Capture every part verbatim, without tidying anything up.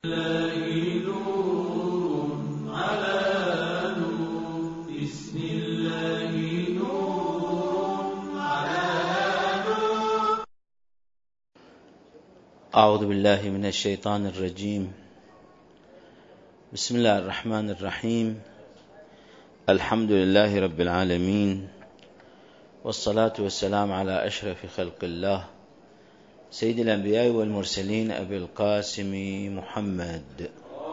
الله نور على نور، بسم الله نور على نور. أعوذ بالله من الشيطان الرجيم. بسم الله الرحمن الرحيم. الحمد لله رب العالمين، والصلاة والسلام على أشرف خلق الله سيد الأنبياء والمرسلين أبي القاسم محمد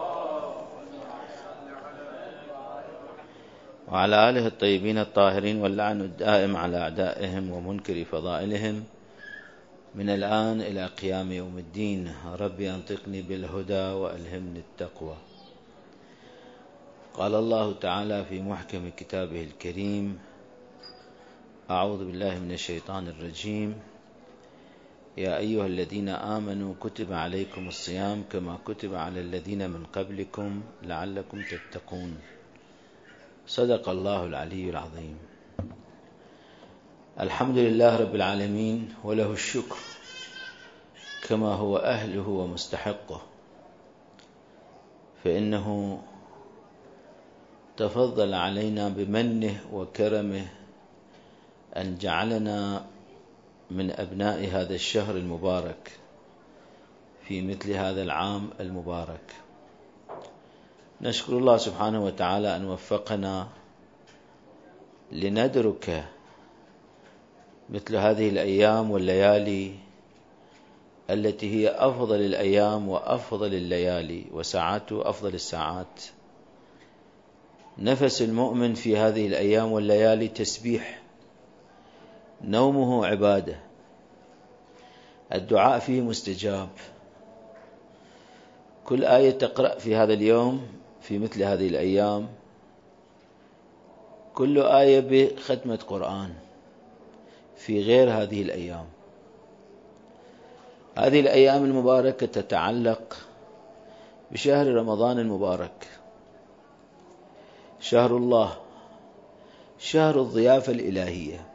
وعلى آله الطيبين الطاهرين، واللعن الدائم على أعدائهم ومنكر فضائلهم من الآن إلى قيام يوم الدين. ربي أنطقني بالهدى وألهمني التقوى. قال الله تعالى في محكم كتابه الكريم: أعوذ بالله من الشيطان الرجيم. يا أيها الذين آمنوا كتب عليكم الصيام كما كتب على الذين من قبلكم لعلكم تتقون. صدق الله العلي العظيم. الحمد لله رب العالمين، وله الشكر كما هو أهله ومستحقه، فإنه تفضل علينا بمنه وكرمه أن جعلنا من أبناء هذا الشهر المبارك في مثل هذا العام المبارك. نشكر الله سبحانه وتعالى أن وفقنا لندرك مثل هذه الأيام والليالي التي هي أفضل الأيام وأفضل الليالي وساعاته أفضل الساعات. نفس المؤمن في هذه الأيام والليالي تسبيح، نومه عبادة، الدعاء فيه مستجاب. كل آية تقرأ في هذا اليوم في مثل هذه الأيام، كل آية بختمة قرآن في غير هذه الأيام. هذه الأيام المباركة تتعلق بشهر رمضان المبارك، شهر الله، شهر الضيافة الإلهية.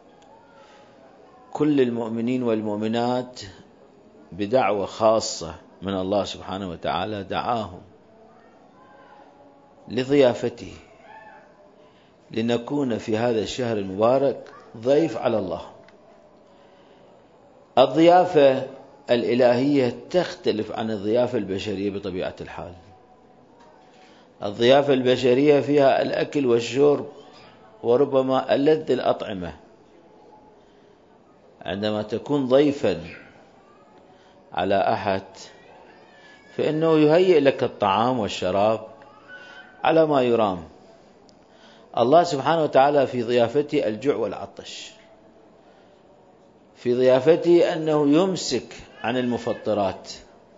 كل المؤمنين والمؤمنات بدعوة خاصة من الله سبحانه وتعالى دعاهم لضيافته، لنكون في هذا الشهر المبارك ضيف على الله. الضيافة الإلهية تختلف عن الضيافة البشرية بطبيعة الحال. الضيافة البشرية فيها الأكل والشرب وربما ألذ الأطعمة. عندما تكون ضيفا على أحد فإنه يهيئ لك الطعام والشراب على ما يرام. الله سبحانه وتعالى في ضيافته الجوع والعطش، في ضيافته أنه يمسك عن المفطرات.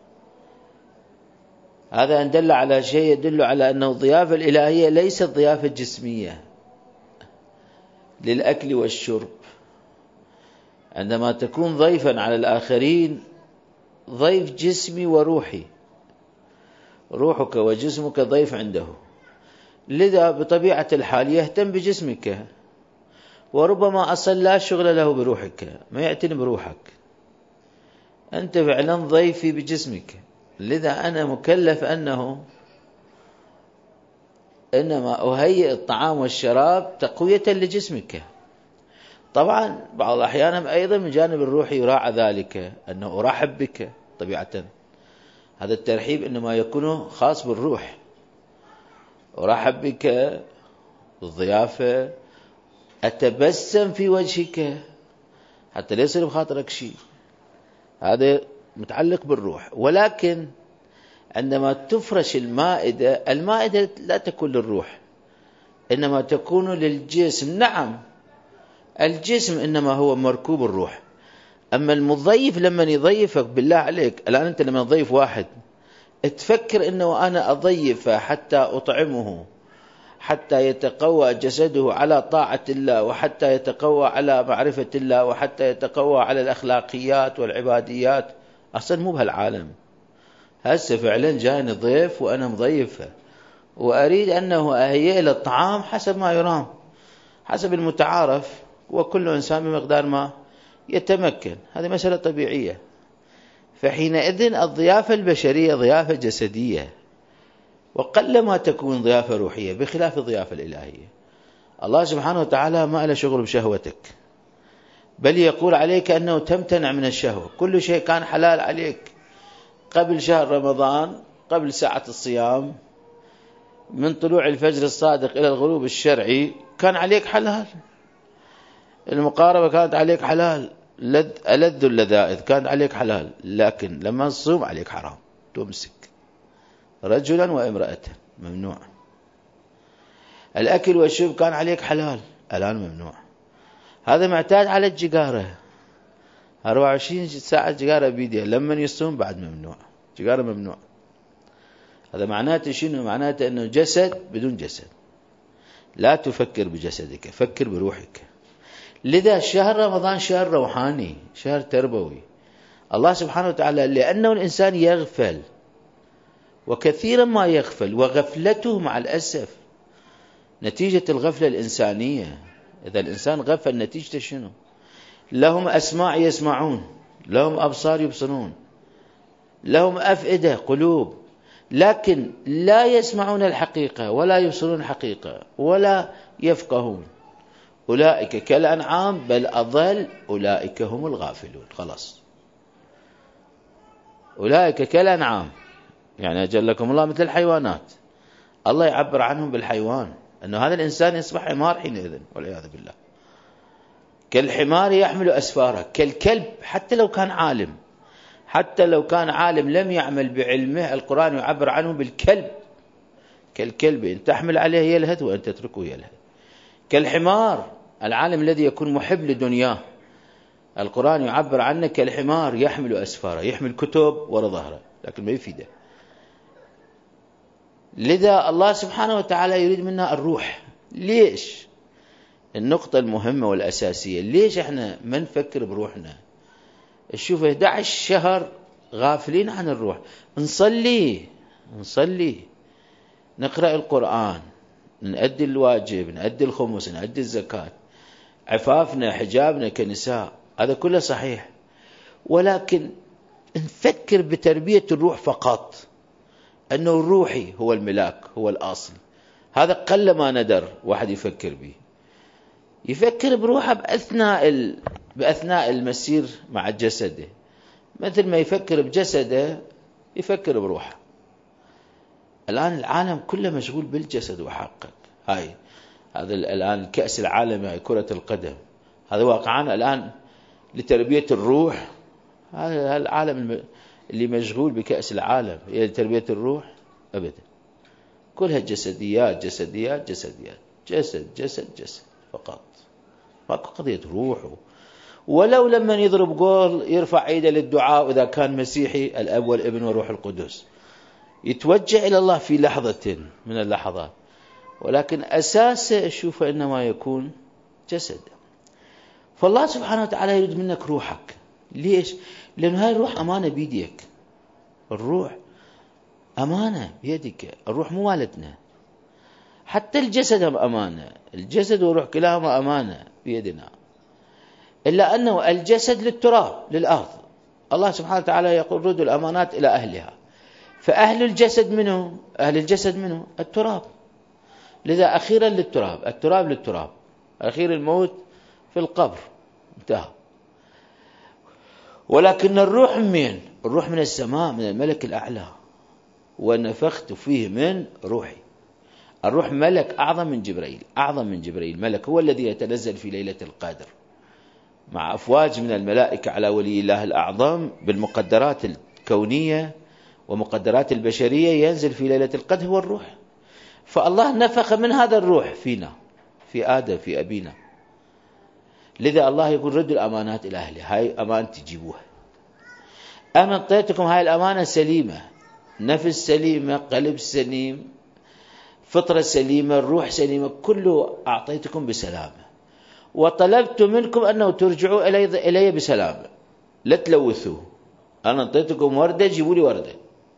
هذا إن دل على شيء يدل على أنه الضيافة الإلهية ليست ضيافة جسمية للأكل والشرب. عندما تكون ضيفا على الآخرين ضيف جسمي وروحي، روحك وجسمك ضيف عنده، لذا بطبيعة الحال يهتم بجسمك، وربما أصلا لا شغل له بروحك، ما يعتني بروحك. أنت فعلا ضيفي بجسمك، لذا أنا مكلف أنه إنما أهيئ الطعام والشراب تقوية لجسمك. طبعا بعض الأحيان أيضا من جانب الروح يراعى ذلك، أنه أرحب بك طبيعة. هذا الترحيب إنما يكون خاص بالروح. أرحب بك بالضيافة، أتبسم في وجهك حتى لا يصير بخاطرك شيء، هذا متعلق بالروح. ولكن عندما تفرش المائدة، المائدة لا تكون للروح، إنما تكون للجسم. نعم الجسم إنما هو مركوب الروح. أما المضيف لما يضيفك، بالله عليك الآن أنت لما تضيف واحد تفكر إنه أنا أضيف حتى أطعمه، حتى يتقوى جسده على طاعة الله، وحتى يتقوى على معرفة الله، وحتى يتقوى على الأخلاقيات والعباديات. أصلا مو بهالعالم. هسه فعلا جاني ضيف وأنا مضيفه، وأريد أنه أهيئ له الطعام حسب ما يرام، حسب المتعارف، وكل إنسان بمقدار ما يتمكن. هذه مسألة طبيعية. فحينئذ الضيافة البشرية ضيافة جسدية، وقلما تكون ضيافة روحية بخلاف الضيافة الإلهية. الله سبحانه وتعالى ما له شغل بشهوتك، بل يقول عليك أنه تمتنع من الشهوة. كل شيء كان حلال عليك قبل شهر رمضان، قبل ساعة الصيام، من طلوع الفجر الصادق إلى الغروب الشرعي كان عليك حلال. المقاربة كانت عليك حلال، ألذ اللذائذ كانت عليك حلال، لكن لما تصوم عليك حرام. تمسك رجلا وامرأة ممنوع. الأكل والشرب كان عليك حلال، الآن ممنوع. هذا معتاد على الجقارة، أربعة وعشرين ساعة جقارة بيديه، لما يصوم بعد ممنوع، جقارة ممنوع. هذا معناته شنو؟ معناته أنه جسد بدون جسد. لا تفكر بجسدك، فكر بروحك. لذا شهر رمضان شهر روحاني، شهر تربوي. الله سبحانه وتعالى لأنه الإنسان يغفل، وكثيرا ما يغفل، وغفلته مع الأسف نتيجة الغفلة الإنسانية. إذا الإنسان غفل نتيجة شنو؟ لهم أسماع يسمعون، لهم أبصار يبصرون، لهم أفئدة قلوب، لكن لا يسمعون الحقيقة ولا يبصرون الحقيقة ولا يفقهون. أولئك كالأنعام بل أضل أولئك هم الغافلون. خلاص، أولئك كالأنعام، يعني أجلكم الله مثل الحيوانات. الله يعبر عنهم بالحيوان، أنه هذا الإنسان يصبح حمار حينئذ والعياذ بالله. كالحمار يحمل أسفاره، كالكلب. حتى لو كان عالم، حتى لو كان عالم لم يعمل بعلمه، القرآن يعبر عنه بالكلب. كالكلب إن تحمل عليه يلهث وإن تتركه يلهث. كالحمار، العالم الذي يكون محب لدنياه، القرآن يعبر عنه كالحمار يحمل أسفاره، يحمل كتب وراء ظهره لكن ما يفيده. لذا الله سبحانه وتعالى يريد منا الروح. ليش؟ النقطة المهمة والأساسية، ليش احنا ما نفكر بروحنا؟ شوف إحدى عشر شهر غافلين عن الروح. نصلي نصلي نقرأ القرآن، نؤدي الواجب، نؤدي الخمس، نؤدي الزكاة، عفافنا حجابنا كنساء، هذا كله صحيح، ولكن نفكر بتربية الروح فقط، أنه الروحي هو الملاك، هو الأصل. هذا قل ما ندر واحد يفكر به. يفكر بروحه بأثناء ال... بأثناء المسير مع جسده، مثل ما يفكر بجسده يفكر بروحه. الآن العالم كله مشغول بالجسد وحقق. هاي هذا الآن الكأس العالمي، كرة القدم، هذا واقعنا الآن لتربية الروح. هذا العالم اللي مشغول بكأس العالم هي لتربية الروح؟ أبدا، كلها جسديات جسديات جسديات، جسد جسد جسد فقط، فقط قضية روحه. ولو لما يضرب جول يرفع ايده للدعاء، إذا كان مسيحي الأب والابن والروح القدس، يتوجه إلى الله في لحظة من اللحظات، ولكن أساسه شوف إنما يكون جسد. فالله سبحانه وتعالى يريد منك روحك. ليش؟ لأن هاي الروح أمانة بيديك. الروح أمانة بيدك، الروح مو مالتنا. حتى الجسد هم أمانة، الجسد والروح كلاهما أمانة بيدنا، إلا أنه الجسد للتراب للأرض. الله سبحانه وتعالى يقول ردوا الأمانات إلى أهلها. فأهل الجسد منه، أهل الجسد منه التراب، لذا أخيرا للتراب، التراب للتراب، أخير الموت في القبر، انتهى. ولكن الروح من الروح من السماء، من الملك الأعلى، ونفخت فيه من روحي. الروح ملك أعظم من جبريل، أعظم من جبريل، ملك هو الذي يتنزل في ليلة القدر مع أفواج من الملائكة على ولي الله الأعظم بالمقدرات الكونية ومقدرات البشرية، ينزل في ليلة القدر هو الروح. فالله نفخ من هذا الروح فينا، في آدم، في أبينا. لذا الله يقول ردوا الأمانات إلى أهلها. هاي أمان تجيبوها. أنا أعطيتكم هاي الأمانة سليمة، نفس سليمة، قلب سليم، فطرة سليمة، الروح سليمة، كله أعطيتكم بسلامة. وطلبت منكم أنه ترجعوا إلي, إلي بسلامة، لا تلوثوه. أنا أعطيتكم وردة، جيبوا لي وردة.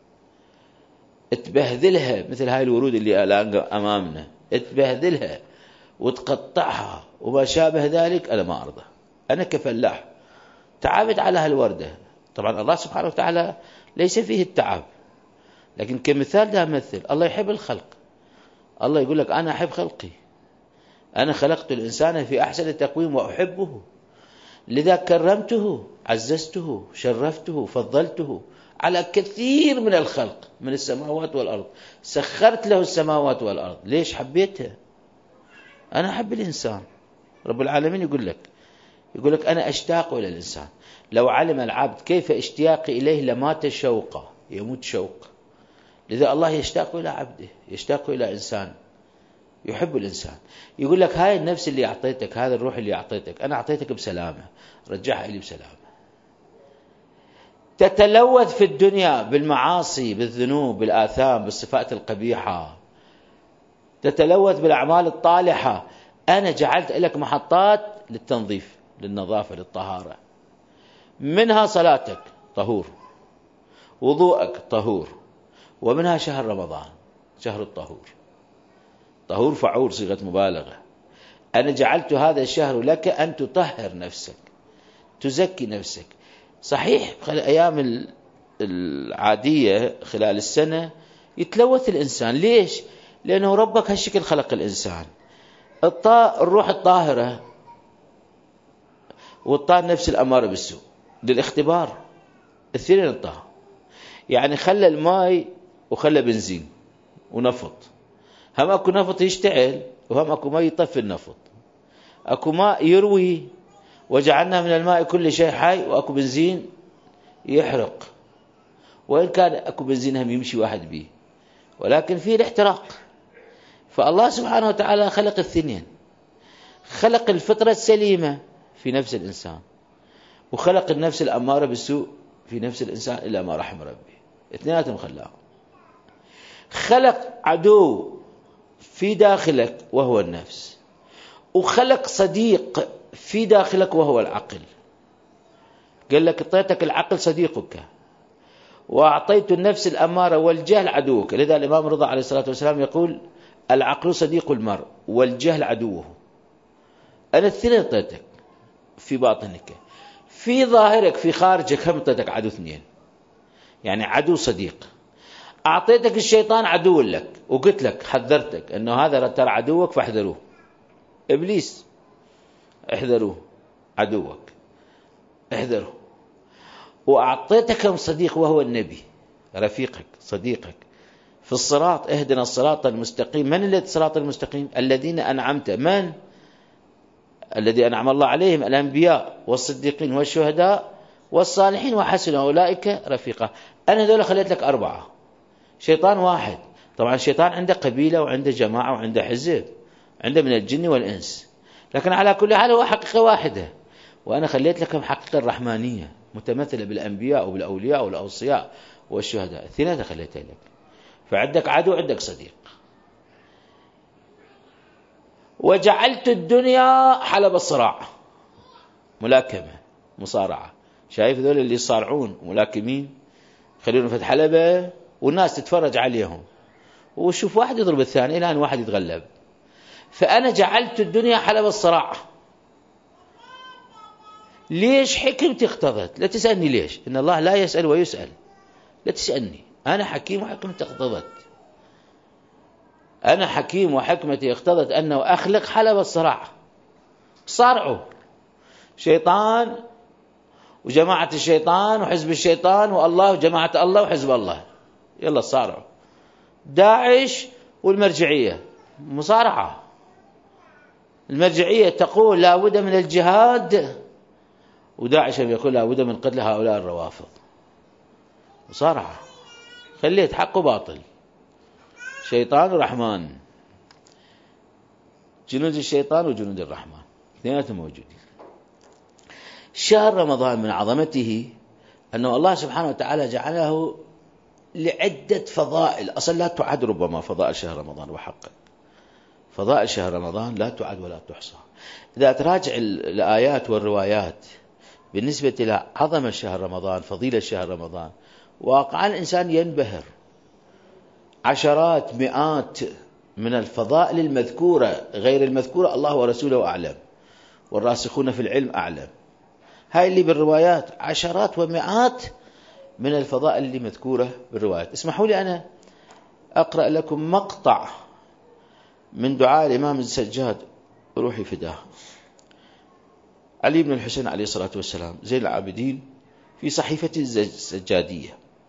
اتبهذلها مثل هاي الورود اللي الآن أمامنا، اتبهذلها وتقطعها وما شابه ذلك، أنا ما أرضى. أنا كفلاح تعبت على هالوردة، طبعا الله سبحانه وتعالى ليس فيه التعب، لكن كمثال ده مثل الله يحب الخلق. الله يقول لك أنا أحب خلقي، أنا خلقت الإنسان في أحسن تقويم وأحبه، لذا كرمته، عززته، شرفته، فضلته على كثير من الخلق من السماوات والأرض، سخرت له السماوات والأرض. ليش حبيته؟ أنا أحب الإنسان. رب العالمين يقول لك يقول لك أنا أشتاق إلى الإنسان. لو علم العبد كيف اشتياقي إليه لمات شوقه، يموت شوق. لذا الله يشتاق إلى عبده، يشتاق إلى إنسان، يحب الإنسان. يقول لك هاي النفس اللي أعطيتك، هذا الروح اللي أعطيتك، أنا أعطيتك بسلامة، رجعها إلي بسلامة. تتلوث في الدنيا بالمعاصي، بالذنوب، بالآثام، بالصفات القبيحة، تتلوث بالأعمال الطالحة. أنا جعلت لك محطات للتنظيف، للنظافة، للطهارة. منها صلاتك طهور، وضوءك طهور، ومنها شهر رمضان شهر الطهور، طهور فعول صيغة مبالغة. أنا جعلت هذا الشهر لك أن تطهر نفسك، تزكي نفسك. صحيح الأيام العادية خلال السنة يتلوث الإنسان. ليش؟ لأنه ربك هالشكل خلق الإنسان. الطاء الروح الطاهرة، والطاء النفس الأمارة بالسوء، للاختبار. الاثنين الطاء، يعني خلى الماء وخلى بنزين ونفط. هم أكو نفط يشتعل، وهم أكو ماء يطفي النفط. أكو ماء يروي، وجعلنا من الماء كل شيء حي، وأكو بنزين يحرق. وإن كان أكو بنزين هم يمشي واحد به، ولكن فيه الاحتراق. فالله سبحانه وتعالى خلق الاثنين، خلق الفطرة السليمة في نفس الإنسان، وخلق النفس الأمارة بالسوء في نفس الإنسان إلا ما رحم ربي. اثنيناتهم خلاهم. خلق عدو في داخلك وهو النفس، وخلق صديق في داخلك وهو العقل. قال لك اعطيتك العقل صديقك، وأعطيت النفس الأمارة والجهل عدوك. لذا الإمام رضا عليه الصلاة والسلام يقول العقل صديق المرء والجهل عدوه. أنا الاثنين اعطيتك في باطنك، في ظاهرك، في خارجك هم اعطيتك عدو اثنين، يعني عدو صديق. أعطيتك الشيطان عدو لك، وقلت لك حذرتك أنه هذا ترى عدوك فاحذروه. إبليس احذروه، عدوك احذره. وأعطيتك صديق وهو النبي، رفيقك، صديقك في الصراط. اهدنا الصراط المستقيم. من الذي الصراط المستقيم؟ الذين أنعمت. من الذي أنعم الله عليهم؟ الأنبياء والصديقين والشهداء والصالحين وحسن أولئك رفيقا. أنا ذولا خليت لك أربعة، شيطان واحد. طبعا الشيطان عنده قبيلة وعنده جماعة وعنده حزب، عنده من الجن والإنس، لكن على كل حال هو حقيقة واحدة. وأنا خليت لكم حقيقة الرحمانية متمثلة بالأنبياء وبالأولياء والأوصياء والشهداء. الثلاثة خليتها لك. فعندك عدو، عندك صديق. وجعلت الدنيا حلب الصراع، ملاكمة، مصارعة. شايف ذول اللي يصارعون ملاكمين، خليهم في حلبة والناس تتفرج عليهم، وشوف واحد يضرب الثاني الآن واحد يتغلب. فأنا جعلت الدنيا حلب الصراع. ليش؟ حكمتي اقتضت. لا تسألني ليش، إن الله لا يسأل ويسأل. لا تسألني، أنا حكيم وحكمتي اقتضت. أنا حكيم وحكمتي اقتضت أنه أخلق حلب الصراع. صارعوا شيطان وجماعة الشيطان وحزب الشيطان والله وجماعة الله وحزب الله، يلا صارعوا. داعش والمرجعية مصارعة. المرجعية تقول لا بد من الجهاد، وداعش يقول لا بد من قتل هؤلاء الروافض. مصارعة. خليت حق وباطل، شيطان ورحمن، جنود الشيطان وجنود الرحمن، اثنيناتهم موجودين. شهر رمضان من عظمته أنه الله سبحانه وتعالى جعله لعدة فضائل أصلا لا تعد. ربما فضائل شهر رمضان وحقا فضائل شهر رمضان لا تعد ولا تحصى. إذا تراجع الآيات والروايات بالنسبة إلى عظمة شهر رمضان، فضيلة شهر رمضان، واقعا الإنسان ينبهر. عشرات مئات من الفضائل المذكورة، غير المذكورة الله ورسوله أعلم، والراسخون في العلم أعلم. هاي اللي بالروايات عشرات ومئات من الفضائل اللي مذكورة بالروايات. اسمحوا لي أنا أقرأ لكم مقطع من دعاء الإمام السجاد روحي فداه، علي بن الحسين عليه الصلاة والسلام زين العابدين، في صحيفة السجادية.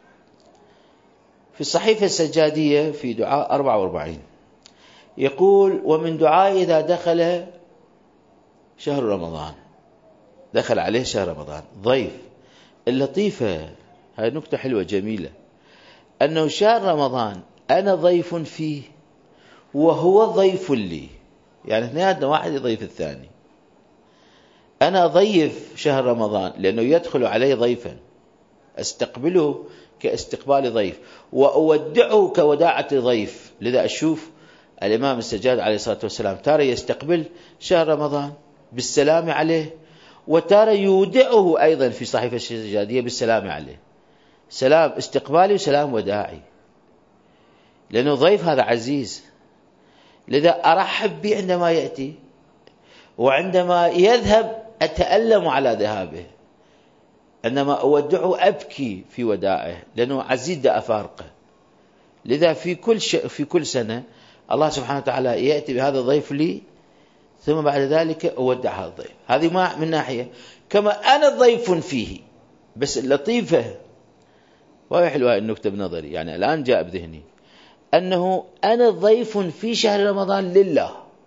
في الصحيفة السجادية في دعاء أربعة وأربعين يقول: ومن دعاء إذا دخل شهر رمضان، دخل عليه شهر رمضان ضيف. اللطيفة هاي نكتة حلوة جميلة، أنه شهر رمضان أنا ضيف فيه وهو ضيف لي، يعني اثنيناتنا واحد يضيف الثاني. أنا ضيف شهر رمضان لأنه يدخل علي ضيفا، استقبله كاستقبال ضيف وأودعه كوداعة ضيف. لذا أشوف الإمام السجاد عليه الصلاة والسلام تارة يستقبل شهر رمضان بالسلام عليه، وتارة يودعه أيضا في صحيفة السجادية بالسلام عليه، سلام استقبالي وسلام وداعي، لأنه ضيف هذا عزيز. لذا أرحب به عندما يأتي، وعندما يذهب أتألم على ذهابه، عندما أودعه أبكي في وداعه لأنه عزيز دا أفارقه. لذا في كل ش... في كل سنة الله سبحانه وتعالى يأتي بهذا الضيف لي، ثم بعد ذلك أودع هذا الضيف. هذه ما من ناحية، كما أنا ضيف فيه. بس اللطيفة وهي حلوة النكتة بنظري، يعني الآن جاء بذهني أنه أنا ضيف في شهر رمضان لله،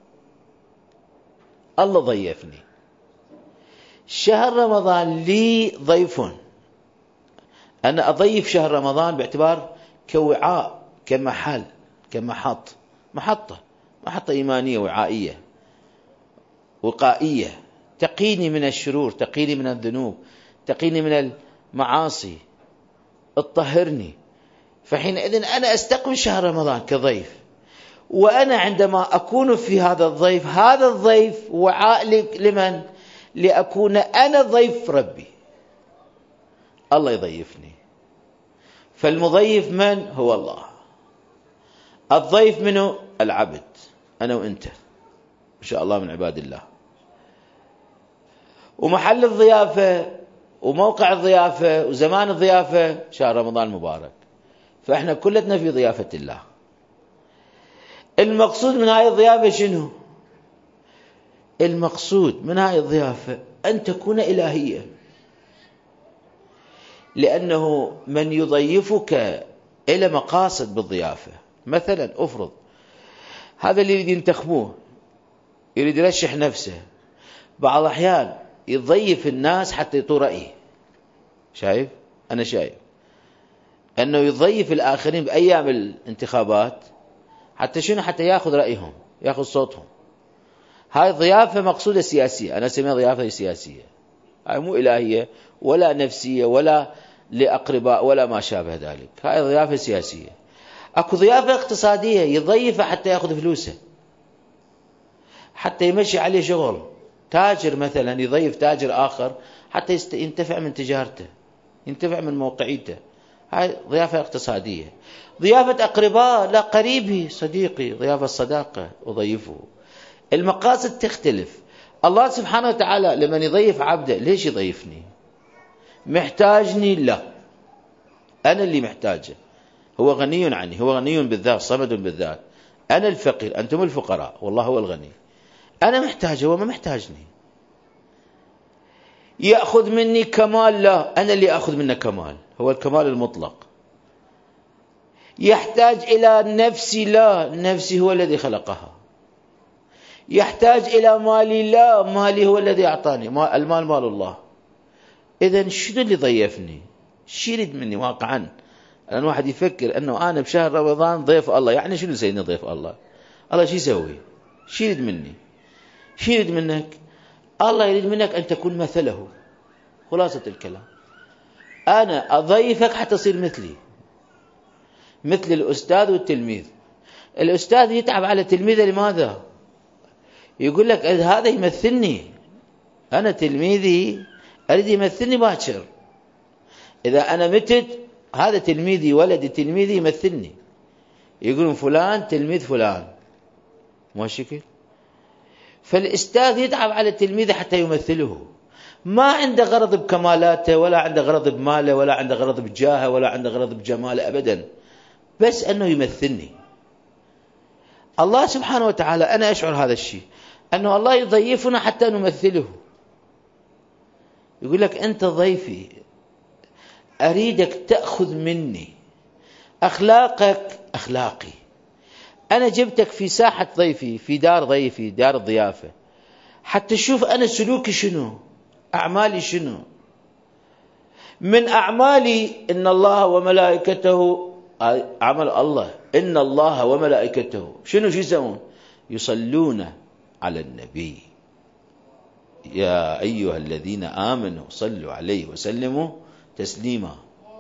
الله ضيفني. شهر رمضان لي ضيف، أنا أضيف شهر رمضان باعتبار كوعاء، كمحل، كمحط، محطة محطة إيمانية وعائية وقائية، تقيني من الشرور، تقيني من الذنوب، تقيني من المعاصي، اطهرني. فحينئذ أنا أستقبل شهر رمضان كضيف، وأنا عندما أكون في هذا الضيف، هذا الضيف وعاء لمن؟ لأكون أنا ضيف ربي، الله يضيفني. فالمضيف من؟ هو الله. الضيف منه؟ العبد، أنا وإنت إن شاء الله من عباد الله. ومحل الضيافة وموقع الضيافة وزمان الضيافة شهر رمضان المبارك، فإحنا كلنا في ضيافة الله. المقصود من هذه الضيافة شنو؟ المقصود من هذه الضيافة أن تكون إلهية، لأنه من يضيفك إلى مقاصد بالضيافة. مثلا أفرض هذا اللي يريد ينتخبوه، يريد يرشح نفسه، بعض الأحيان يضيف الناس حتى يطور رأيه. شايف؟ أنا شايف أنه يضيف الآخرين بأيام الانتخابات حتى شنو؟ حتى يأخذ رأيهم، يأخذ صوتهم. هاي ضيافة مقصودة سياسية، أنا أسميها ضيافة سياسية، هاي مو إلهية ولا نفسية ولا لأقرباء ولا ما شابه ذلك، هاي ضيافة سياسية. أكو ضيافة اقتصادية، يضيفه حتى يأخذ فلوسه، حتى يمشي عليه شغل. تاجر مثلا يضيف تاجر آخر حتى ينتفع من تجارته، ينتفع من موقعيته، هاي ضيافة اقتصادية. ضيافة أقرباء، لا قريبي صديقي، ضيافة الصداقة أضيفه. المقاصد تختلف. الله سبحانه وتعالى لمن يضيف عبده، ليش يضيفني؟ محتاجني؟ لا، أنا اللي محتاجه. هو غني عني، هو غني بالذات، صمد بالذات. أنا الفقير، أنتم الفقراء، والله هو الغني. أنا محتاجه، هو ما محتاجني. يأخذ مني كمال؟ لا، أنا اللي أخذ منه كمال، هو الكمال المطلق. يحتاج إلى نفسي؟ لا، نفسي هو الذي خلقها. يحتاج إلى مالي؟ لا، مالي هو الذي أعطاني، المال مال الله. إذن شنو اللي ضيفني؟ شو يريد مني واقعا؟ لأن واحد يفكر أنه أنا بشهر رمضان ضيف الله، يعني شنو سيدنا ضيف الله؟ الله شو يسوي؟ شو يريد مني؟ شو يريد منك؟ الله يريد منك أن تكون مثله. خلاصة الكلام، أنا أضيفك حتى تصير مثلي، مثل الأستاذ والتلميذ. الأستاذ يتعب على تلميذه، لماذا؟ يقول لك هذا يمثلني، أنا تلميذي أريد يمثلني باكر. إذا أنا متت، هذا تلميذي، ولدي تلميذي يمثلني، يقولون فلان تلميذ فلان، مو شكل. فالأستاذ يتعب على تلميذه حتى يمثله. ما عنده غرض بكمالاته، ولا عنده غرض بماله، ولا عنده غرض بجاهه، ولا عنده غرض بجماله أبدا، بس أنه يمثلني. الله سبحانه وتعالى أنا أشعر هذا الشيء، أنه الله يضيفنا حتى نمثله. يقول لك أنت ضيفي، أريدك تأخذ مني أخلاقك أخلاقي. أنا جبتك في ساحة ضيفي، في دار ضيفي، دار الضيافة، حتى تشوف أنا سلوكي شنو، أعمالي شنو. من أعمالي إن الله وملائكته، عمل الله، إن الله وملائكته شنو شو يسوون؟ يصلون على النبي يا أيها الذين آمنوا صلوا عليه وسلموا تسليما.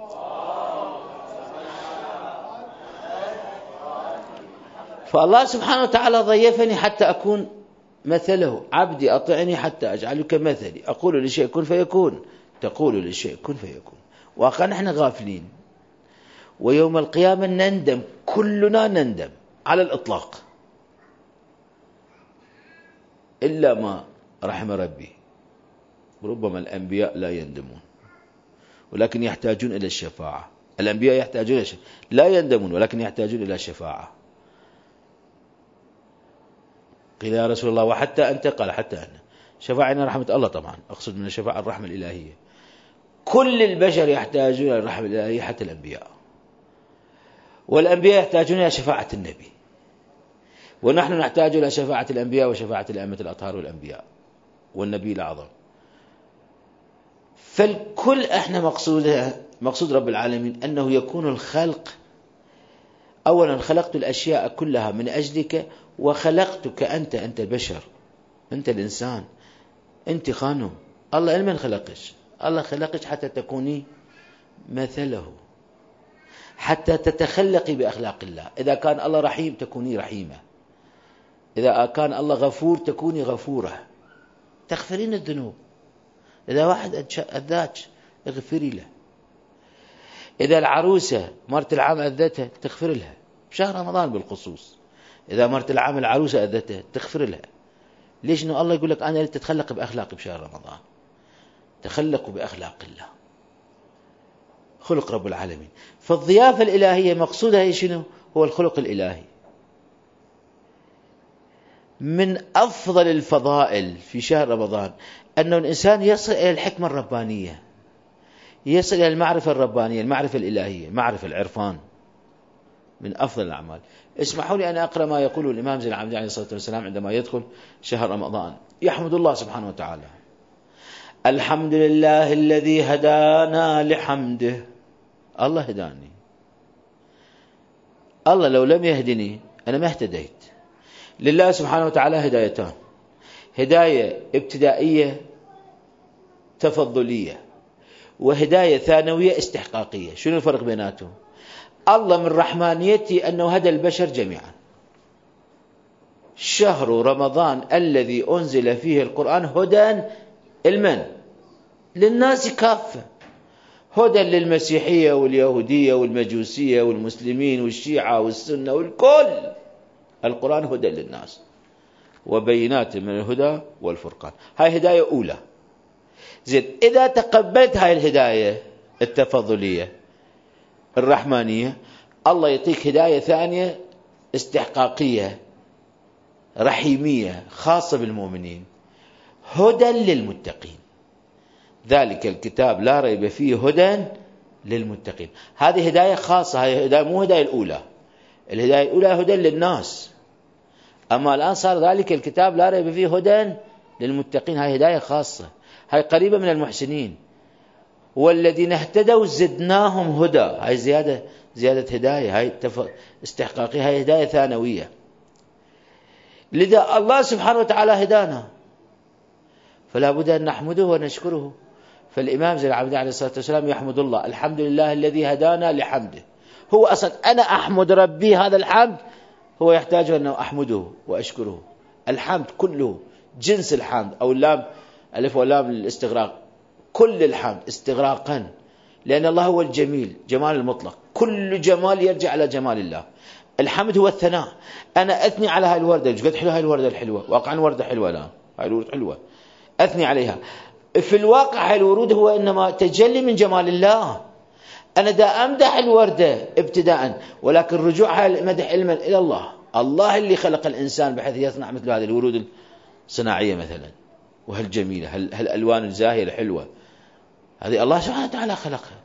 فالله سبحانه وتعالى ضيفني حتى أكون مثله. عبدي أطعني حتى أجعلك مثلي، أقول لشيء كن فيكون، تقول للشيء كن فيكون. واقعا نحن غافلين، ويوم القيامة نندم، كلنا نندم على الإطلاق إلا ما رحم ربي. ربما الأنبياء لا يندمون ولكن يحتاجون إلى الشفاعة. الأنبياء يحتاجون إلى الشفاعة، لا يندمون ولكن يحتاجون إلى الشفاعة. قيل يا رسول الله وحتى أنت؟ قال حتى أنا. شفاعنا رحمة الله، طبعا أقصد من الشفاعة الرحمة الإلهية. كل البشر يحتاجون إلى الرحمة الإلهية حتى الأنبياء، والأنبياء يحتاجون إلى شفاعة النبي، ونحن نحتاج إلى شفاعة الأنبياء وشفاعة الأئمة الأطهار والأنبياء والنبي الأعظم. فالكل احنا مقصود مقصود رب العالمين أنه يكون الخلق. أولا خلقت الأشياء كلها من أجلك، وخلقتك أنت، أنت البشر، أنت الإنسان، أنت خانم. الله من خلقش؟ الله خلقش حتى تكوني مثله، حتى تتخلقي بأخلاق الله. إذا كان الله رحيم تكوني رحيمة، إذا كان الله غفور تكوني غفورة، تغفرين الذنوب. إذا واحد أذاك اغفري له. إذا العروسة مرت العام أذتها تغفر لها بشهر رمضان بالخصوص. إذا مرت العام العروسة أذتها تغفر لها. ليش؟ إنه الله يقول لك أنا تتخلق بأخلاقي بشهر رمضان. تخلقوا بأخلاق الله، خلق رب العالمين. فالضيافة الإلهية مقصودها هي شنو؟ هو الخلق الإلهي. من أفضل الفضائل في شهر رمضان أنه الإنسان يصل إلى الحكمة الربانية، يصل إلى المعرفة الربانية، المعرفة الإلهية، معرفة العرفان. من أفضل الأعمال. اسمحوا لي أن أقرأ ما يقوله الإمام زين العابدين عليه الصلاة والسلام عندما يدخل شهر رمضان. يحمد الله سبحانه وتعالى: الحمد لله الذي هدانا لحمده. الله هداني. الله لو لم يهدني أنا ما اهتديت. لله سبحانه وتعالى هدايتان: هداية ابتدائية تفضلية، وهداية ثانوية استحقاقية. شنو الفرق بيناتهم؟ الله من رحمانيته أنه هدى البشر جميعا. شهر رمضان الذي أنزل فيه القرآن هدى المن للناس كافة، هدى للمسيحية واليهودية والمجوسية والمسلمين والشيعة والسنة والكل. القرآن هدى للناس وبينات من الهدى والفرقان. هاي هداية أولى. زين، إذا تقبلت هاي الهداية التفضلية الرحمانية، الله يعطيك هداية ثانية استحقاقية رحيمية خاصة بالمؤمنين: هدى للمتقين. ذلك الكتاب لا ريب فيه هدى للمتقين. هذه هداية خاصة، هذه هداية مو هداية الأولى. الهداية الأولى هدى للناس، أما الآن صار ذلك الكتاب لا ريب فيه هدى للمتقين. هاي هداية خاصة، هاي قريبة من المحسنين. والذين اهتدوا زدناهم هدى. هاي زيادة زيادة هداية، هاي استحقاقية، هاي هداية ثانوية. لذا الله سبحانه وتعالى هدانا، فلا بد أن نحمده ونشكره. فالإمام زين العابدين عليه الصلاة والسلام يحمد الله: الحمد لله الذي هدانا لحمده. هو أصلا أنا أحمد ربي، هذا الحمد هو يحتاج أن أحمده وأشكره. الحمد كله جنس الحمد، أو اللام ألف ولام الاستغراق، كل الحمد استغراقا، لأن الله هو الجميل، جمال المطلق. كل جمال يرجع على جمال الله. الحمد هو الثناء. أنا أثني على هاي الوردة، قد حلوة هاي الوردة الحلوة، واقعا وردة حلوة الآن، هاي الوردة حلوة، أثني عليها. في الواقع الورود هو إنما تجلي من جمال الله. أنا دا أمدح الوردة ابتداء، ولكن رجوعها المدح علما إلى الله، الله اللي خلق الإنسان بحيث يصنع مثل هذه الورود الصناعية مثلا، وهالجميلة هالألوان الزاهية الحلوة، هذه الله سبحانه وتعالى خلقها.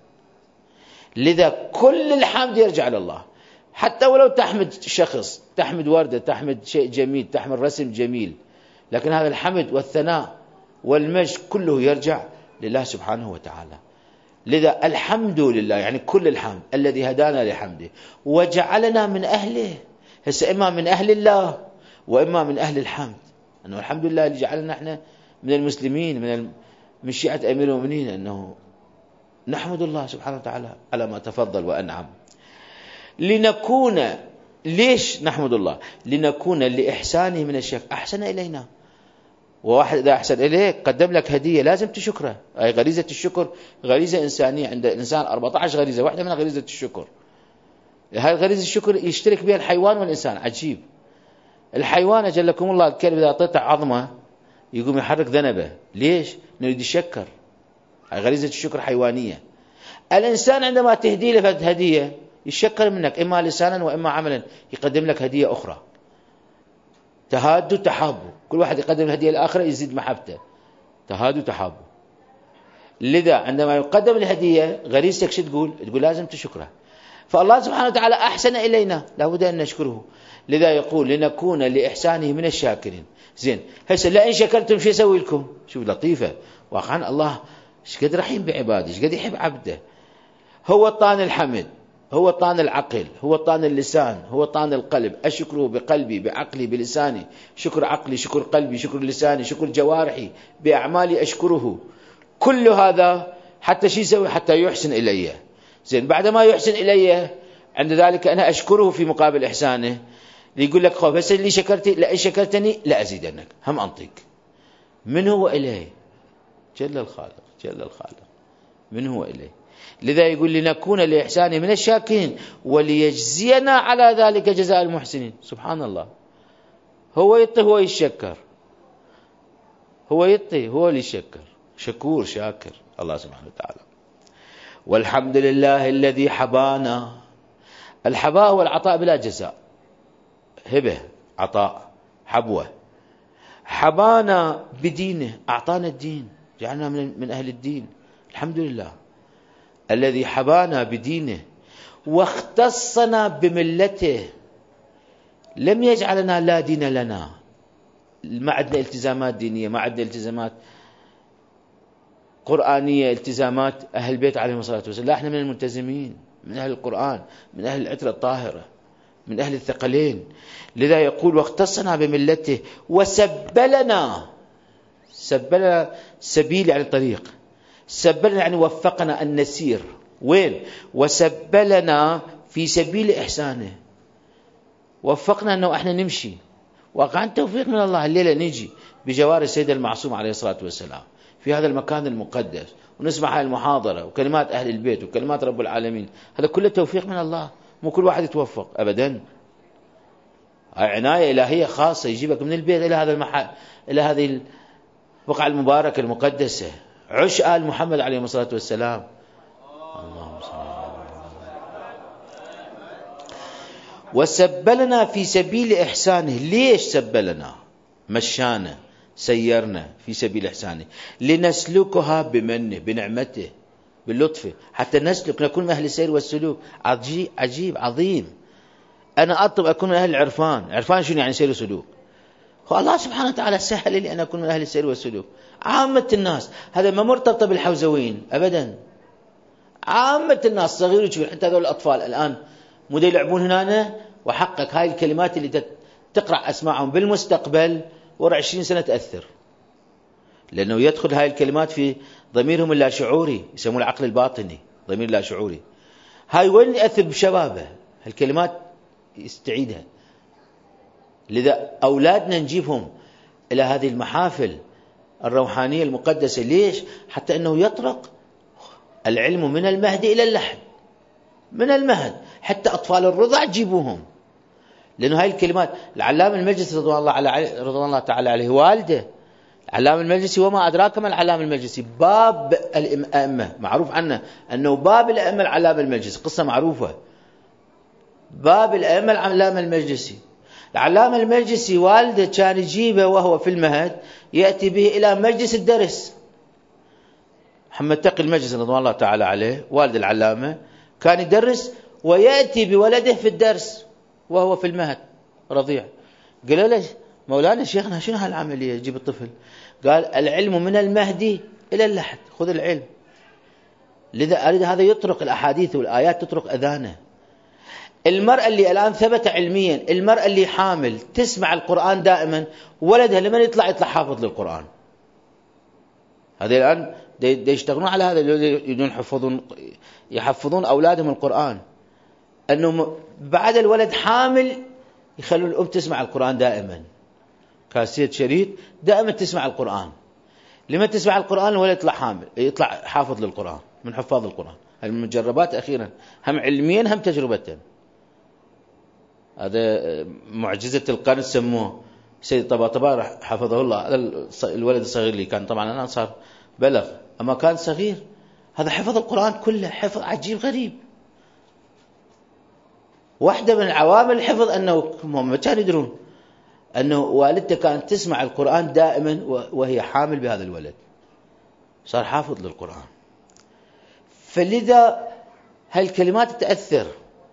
لذا كل الحمد يرجع لله. حتى ولو تحمد شخص، تحمد وردة، تحمد شيء جميل، تحمد رسم جميل، لكن هذا الحمد والثناء والمجد كله يرجع لله سبحانه وتعالى. لذا الحمد لله يعني كل الحمد الذي هدانا لحمده وجعلنا من أهله. هسه إما من أهل الله وإما من أهل الحمد، أنه الحمد لله اللي جعلنا احنا من المسلمين، من من شيعة أمير المؤمنين، أنه نحمد الله سبحانه وتعالى على ما تفضل وأنعم. لنكون، ليش نحمد الله؟ لنكون لإحسانه من الشيء أحسن إلينا. وواحد إذا أحسن إليك قدم لك هدية لازم تشكره. أي غريزة الشكر غريزة إنسانية عند الإنسان، أربعة عشر غريزة، واحدة منها غريزة الشكر. هاي غريزة الشكر يشترك بها الحيوان والإنسان. عجيب، الحيوان أجلكم الله الكلب إذا أعطيته عظمة يقوم يحرك ذنبه، ليش؟ نريد يشكر. هاي غريزة الشكر حيوانية. الإنسان عندما تهدي له هدية يشكر منك، إما لسانا وإما عملا، يقدم لك هدية أخرى. تهادوا تحابوا، كل واحد يقدم الهدية الآخرة يزيد محبته. تهادوا تحابوا. لذا عندما يقدم الهدية غريزتك شو تقول؟ تقول لازم تشكره. فالله سبحانه وتعالى أحسن إلينا، لابد أن نشكره. لذا يقول لنكون لإحسانه من الشاكرين. زين، هسه لئن شكرتم شو يسوي لكم؟ شوف لطيفة، واقعا الله شقد رحيم بعباده، شقد يحب عبده. هو طان الحمد، هو طان العقل، هو طان اللسان، هو طان القلب. أشكره بقلبي بعقلي بلساني، شكر عقلي شكر قلبي شكر لساني شكر جوارحي، بأعمالي أشكره. كل هذا حتى شو يسوي؟ حتى يحسن إلي. زين، بعد ما يحسن إلي عند ذلك أنا أشكره في مقابل إحسانه. يقول لك خوف بس اللي شكرتي، لئن شكرتني لأزيدنك، هم أنطيك. من هو إليه؟ جل الخالق، جل الخالق، من هو إليه. لذا يقول لنكون لإحسانه من الشاكرين وليجزينا على ذلك جزاء المحسنين. سبحان الله، هو يطي هو يشكر، هو يطي هو اللي يشكر، شكور شاكر الله سبحانه وتعالى. والحمد لله الذي حبانا. الحباء هو العطاء بلا جزاء، هبة، عطاء، حبوة. حبانا بدينه، أعطانا الدين، جعلنا من, من أهل الدين. الحمد لله الذي حبانا بدينه واختصنا بملته، لم يجعلنا لا دين لنا. ما عندنا التزامات دينية، ما عندنا التزامات قرآنية، التزامات أهل البيت عليهم الصلاة والسلام. لا، احنا من الملتزمين، من أهل القرآن، من أهل العترة الطاهرة، من أهل الثقلين. لذا يقول واختصنا بملته وسبلنا. سبلنا سبيل يعني طريق، سبلنا يعني وفقنا أن نسير. وين؟ وسبلنا في سبيل إحسانه، وفقنا أنه احنا نمشي. وقع توفيق من الله. الليلة نجي بجوار السيد المعصوم عليه الصلاة والسلام في هذا المكان المقدس ونسمع هاي المحاضرة وكلمات أهل البيت وكلمات رب العالمين، هذا كله توفيق من الله، مو كل واحد يتوفق أبدا. عناية إلهية خاصة، يجيبك من البيت إلى هذا المحل، إلى هذه البقعة المباركة المقدسة. عش آل محمد عليه الصلاة والسلام. اللهم صل على محمد. وسبلنا في سبيل إحسانه. ليش سبلنا؟ مشانا، سيرنا في سبيل إحسانه لنسلكها بمنه، بنعمته، باللطف، حتى نسلك، نكون من أهل السير والسلوك. عجيب, عجيب عظيم. أنا أطلب أكون من أهل العرفان. عرفان شنو يعني؟ سير وسلوك. الله سبحانه وتعالى سهل لي أن أكون من أهل السير والسلوك. عامة الناس، هذا ما مرتبط بالحوزوين أبدا. عامة الناس صغير وكبير، حتى هذول الأطفال الآن مو يلعبون هنا، وحقق هاي الكلمات اللي تقرأ أسماعهم بالمستقبل ورا عشرين سنة تأثر، لأنه يدخل هاي الكلمات في ضميرهم اللاشعوري، يسمونه العقل الباطني، ضمير اللاشعوري. هاي وين يأثر بشبابه؟ هالكلمات يستعيدها. لذا أولادنا نجيبهم إلى هذه المحافل الروحانية المقدسة. ليش؟ حتى أنه يطرق العلم من المهد إلى اللحد، من المهد، حتى أطفال الرضع جيبوهم، لأنه هاي الكلمات. العلامة المجلس رضوان الله على رضوان الله تعالى عليه والده علام المجلسي وما أدراك ما العلام المجلسي، باب الأئمة معروف عنه أنه باب الأئمة العلام المجلسي، قصة معروفة. باب الأئمة العلام المجلسي، العلام المجلسي والده كان يجيبه وهو في المهد، يأتي به إلى مجلس الدرس. محمد تقي المجلس رضوان الله تعالى عليه والد العلامة كان يدرس ويأتي بولده في الدرس وهو في المهد رضيع. قالوا له مولانا شيخنا شنو هالعملية يجيب الطفل؟ قال العلم من المهدي إلى اللحد، خذ العلم. لذا أريد هذا يطرق الأحاديث والآيات تطرق أذانه. المرأة اللي الآن ثبت علميا، المرأة اللي حامل تسمع القرآن دائما، ولدها لما يطلع يطلع حافظ للقرآن. هذه الآن دي يشتغلون على هذا، يريدون يحفظون يحفظون أولادهم القرآن، أنه بعد الولد حامل يخلون الأم تسمع القرآن دائما، كاسيت شريط دائما تسمع القرآن. لما تسمع القرآن الولد يطلع حامل، يطلع حافظ للقرآن، من حفاظ القرآن. المجربات أخيرا هم علميا هم تجربة. هذا معجزة القرن سموه سيد طباطبائي حفظه الله. الولد الصغير اللي كان طبعا الآن صار بلغ، أما كان صغير هذا حفظ القرآن كله، حفظ عجيب غريب. واحدة من العوامل الحفظ أنه هم ما كانوا يدرون أنه والدته كانت تسمع القرآن دائما وهي حامل بهذا الولد، صار حافظ للقرآن. فلذا هالكلمات تأثر.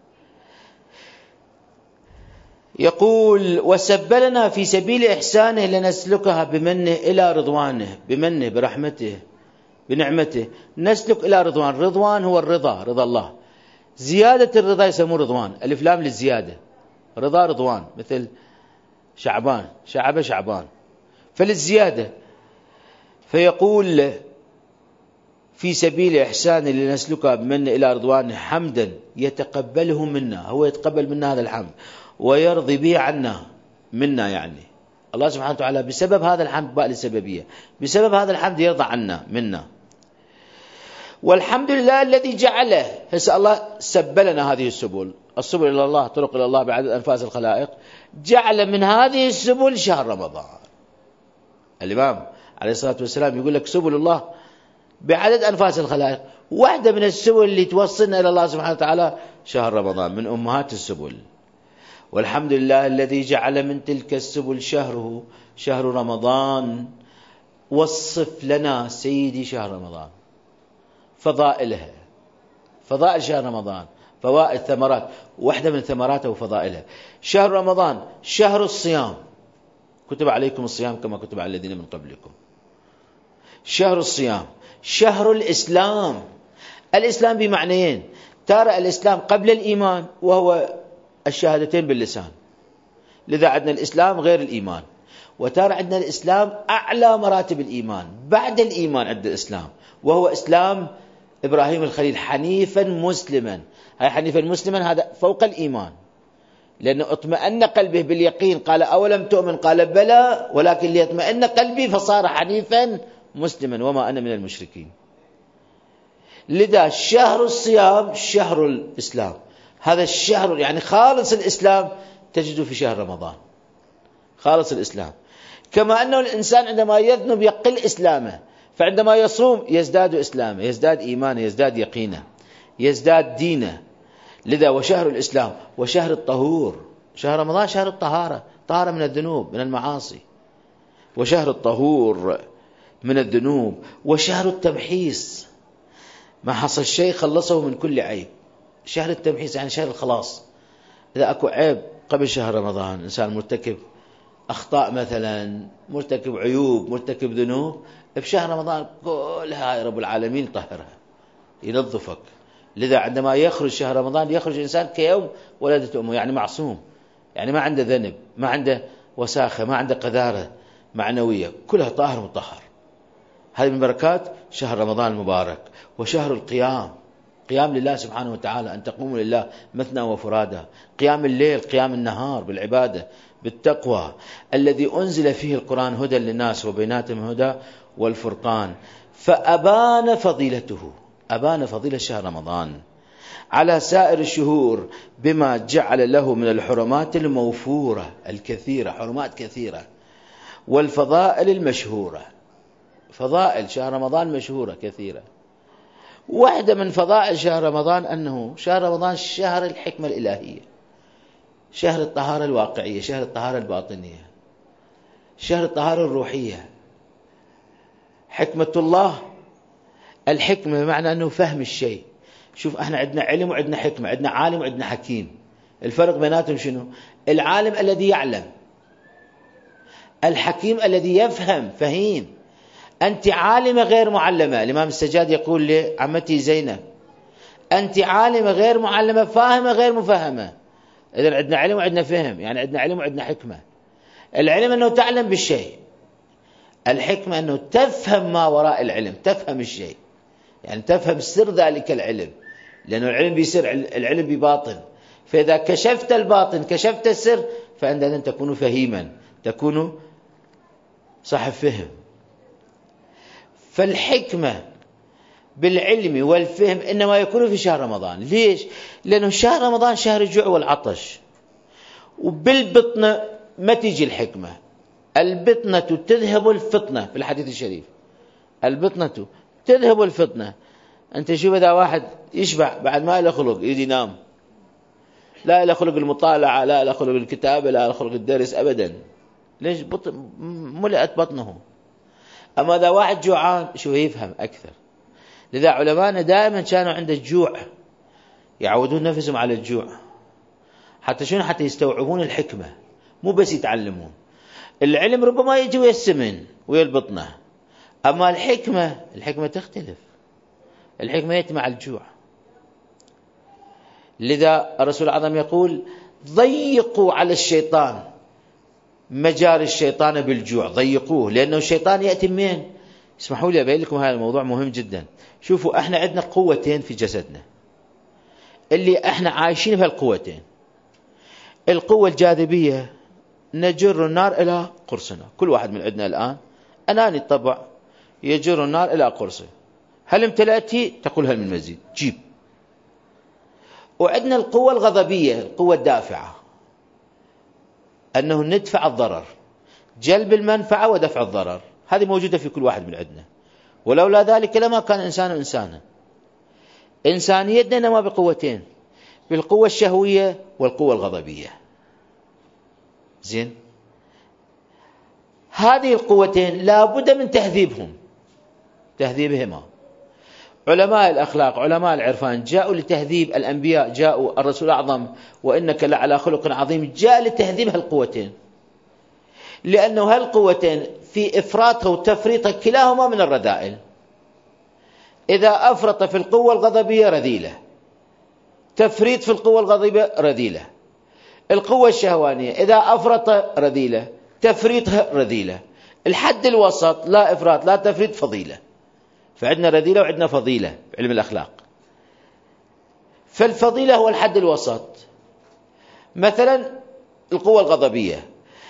يقول وسبلنا في سبيل إحسانه لنسلكها بمنه إلى رضوانه، بمنه برحمته بنعمته نسلك إلى رضوان. رضوان هو الرضا، رضا الله. زيادة الرضا يسموه رضوان، الف لام للزيادة، رضا رضوان، مثل شعبان شعب شعبان، فللزيادة. فيقول في سبيل إحسانه لنسلكها بمنه إلى رضوانه حمدا يتقبله منا، هو يتقبل منا هذا الحمد ويرضي به عنا، منا يعني الله سبحانه وتعالى بسبب هذا الحمد، باء للسببية، بسبب هذا الحمد يرضى عنا منا. والحمد لله الذي جعله، هسه الله سبلنا هذه السبل، السبل إلى الله، طرق إلى الله بعدد أنفاس الخلائق، جعل من هذه السبل شهر رمضان. الإمام عليه الصلاة والسلام يقول لك سبل الله بعدد أنفاس الخلائق، واحدة من السبل اللي توصلنا إلى الله سبحانه وتعالى شهر رمضان، من أمهات السبل. والحمد لله الذي جعل من تلك السبل شهره شهر رمضان. وصف لنا سيدي شهر رمضان، فضائلها، فضائل شهر رمضان، فوائد ثمرات، واحدة من ثمراته وفضائلها. شهر رمضان شهر الصيام، كتب عليكم الصيام كما كتب على الذين من قبلكم. شهر الصيام، شهر الإسلام. الإسلام بمعنيين، ترى الإسلام قبل الإيمان وهو الشهادتين باللسان، لذا عندنا الإسلام غير الإيمان. وترى عندنا الإسلام أعلى مراتب الإيمان، بعد الإيمان عندنا الإسلام وهو إسلام إبراهيم الخليل حنيفا مسلما. هاي حنيفا مسلما هذا فوق الإيمان، لأنه اطمأن قلبه باليقين، قال أولم تؤمن قال بلى ولكن ليطمئن قلبي، فصار حنيفا مسلما وما أنا من المشركين. لذا شهر الصيام شهر الإسلام، هذا الشهر يعني خالص الإسلام تجده في شهر رمضان، خالص الإسلام. كما أنه الإنسان عندما يذنب يقل إسلامه، فعندما يصوم يزداد إسلامه، يزداد إيمانه، يزداد يقينه، يزداد دينه. لذا وشهر الإسلام وشهر الطهور، شهر رمضان شهر الطهارة، طهارة من الذنوب من المعاصي، وشهر الطهور من الذنوب، وشهر التمحيص، ما حصل شيء خلصه من كل عيب. شهر التمحيص يعني شهر الخلاص. إذا أكو عيب قبل شهر رمضان، إنسان مرتكب أخطاء مثلا، مرتكب عيوب، مرتكب ذنوب، بشهر رمضان كلها رب العالمين يطهرها، ينظفك. لذا عندما يخرج شهر رمضان يخرج الإنسان كيوم ولدته أمه، يعني معصوم، يعني ما عنده ذنب، ما عنده وساخة، ما عنده قذارة معنوية، كلها طاهر مطهر. هذه من بركات شهر رمضان المبارك. وشهر القيام، قيام لله سبحانه وتعالى، أن تقوموا لله مثنى وفرادا، قيام الليل قيام النهار بالعبادة بالتقوى، الذي أنزل فيه القرآن هدى للناس وبينات من الهدى والفرقان. فأبان فضيلته، أبان فضيلة شهر رمضان على سائر الشهور بما جعل له من الحرمات الموفورة الكثيرة، حرمات كثيرة. والفضائل المشهورة. فضائل شهر رمضان مشهورة كثيرة. واحدة من فضائل شهر رمضان أنه شهر رمضان شهر الحكمة الإلهية، شهر الطهارة الواقعية، شهر الطهارة الباطنية، شهر الطهارة الروحية. حكمة الله، الحكمة بمعنى أنه فهم الشيء. شوف احنا عندنا علم وعندنا حكمة، عندنا عالم وعندنا حكيم. الفرق بيناتهم شنو؟ العالم الذي يعلم، الحكيم الذي يفهم فهيم. أنت عالمة غير معلمة. الإمام السجاد يقول لعمتي زينب أنت عالمة غير معلمة، فاهمة غير مفهمة. إذن عندنا علم وعندنا فهم، يعني عندنا علم وعندنا حكمة. العلم أنه تعلم بالشيء، الحكمة أنه تفهم ما وراء العلم، تفهم الشيء، يعني تفهم سر ذلك العلم، لأنه العلم بيسر، العلم بباطن. فإذا كشفت الباطن كشفت السر فعندما تكون فهيما، تكون صاحب فهم. فالحكمة بالعلم والفهم إنما يكون في شهر رمضان. ليش؟ لأنه شهر رمضان شهر الجوع والعطش، وبالبطنة ما تيجي الحكمة. البطنة تذهب الفطنة في الحديث الشريف، البطنة تذهب الفطنة. أنت شوف إذا واحد يشبع بعد ما له خلق يجي ينام، لا له خلق المطالعة، لا له خلق الكتابة، لا له خلق الدرس أبدا. ليش؟ بطن ملأت بطنه. أما إذا واحد جوعان شو يفهم أكثر. لذا علماءنا دائما كانوا عند الجوع يعودون نفسهم على الجوع، حتى شنو؟ حتى يستوعبون الحكمة، مو بس يتعلمون. العلم ربما يجي ويا السمن ويا البطنة، أما الحكمة الحكمة تختلف، الحكمة يأتي مع الجوع. لذا الرسول العظيم يقول ضيقوا على الشيطان مجاري الشيطان بالجوع، ضيقوه، لأنه الشيطان يأتي منين؟ اسمحوا لي أبين لكم هذا الموضوع مهم جدا. شوفوا احنا عندنا قوتين في جسدنا اللي احنا عايشين بهالقوتين. القوة الجاذبية نجر النار إلى قرصنا، كل واحد من عندنا الآن أناني الطبع يجر النار إلى قرصه، هل امتلأتي؟ تقول هل من مزيد؟ جيب. وعندنا القوة الغضبية، القوة الدافعة، أنه ندفع الضرر، جلب المنفعة ودفع الضرر، هذه موجودة في كل واحد من عندنا، ولولا ذلك لما كان إنسان إنسانا. إنسانيتنا نما بقوتين، بالقوة الشهوية والقوة الغضبية. زين، هذه القوتين لا بد من تهذيبهم، تهذيبهما. علماء الأخلاق، علماء العرفان جاءوا لتهذيب الأنبياء، جاءوا الرسول الأعظم وإنك لعلى خلق عظيم، جاء لتهذيب هالقوتين، لأنه هالقوتين في إفراطها وتفريطها كلاهما من الرذائل. إذا أفرط في القوة الغضبية رذيلة، تفريط في القوة الغضبية رذيلة. القوة الشهوانية إذا أفرط رذيلة، تفريطها رذيلة. الحد الوسط لا إفراط لا تفريط فضيلة. فعندنا رذيلة وعندنا فضيلة في علم الأخلاق. فالفضيلة هو الحد الوسط. مثلا القوة الغضبية،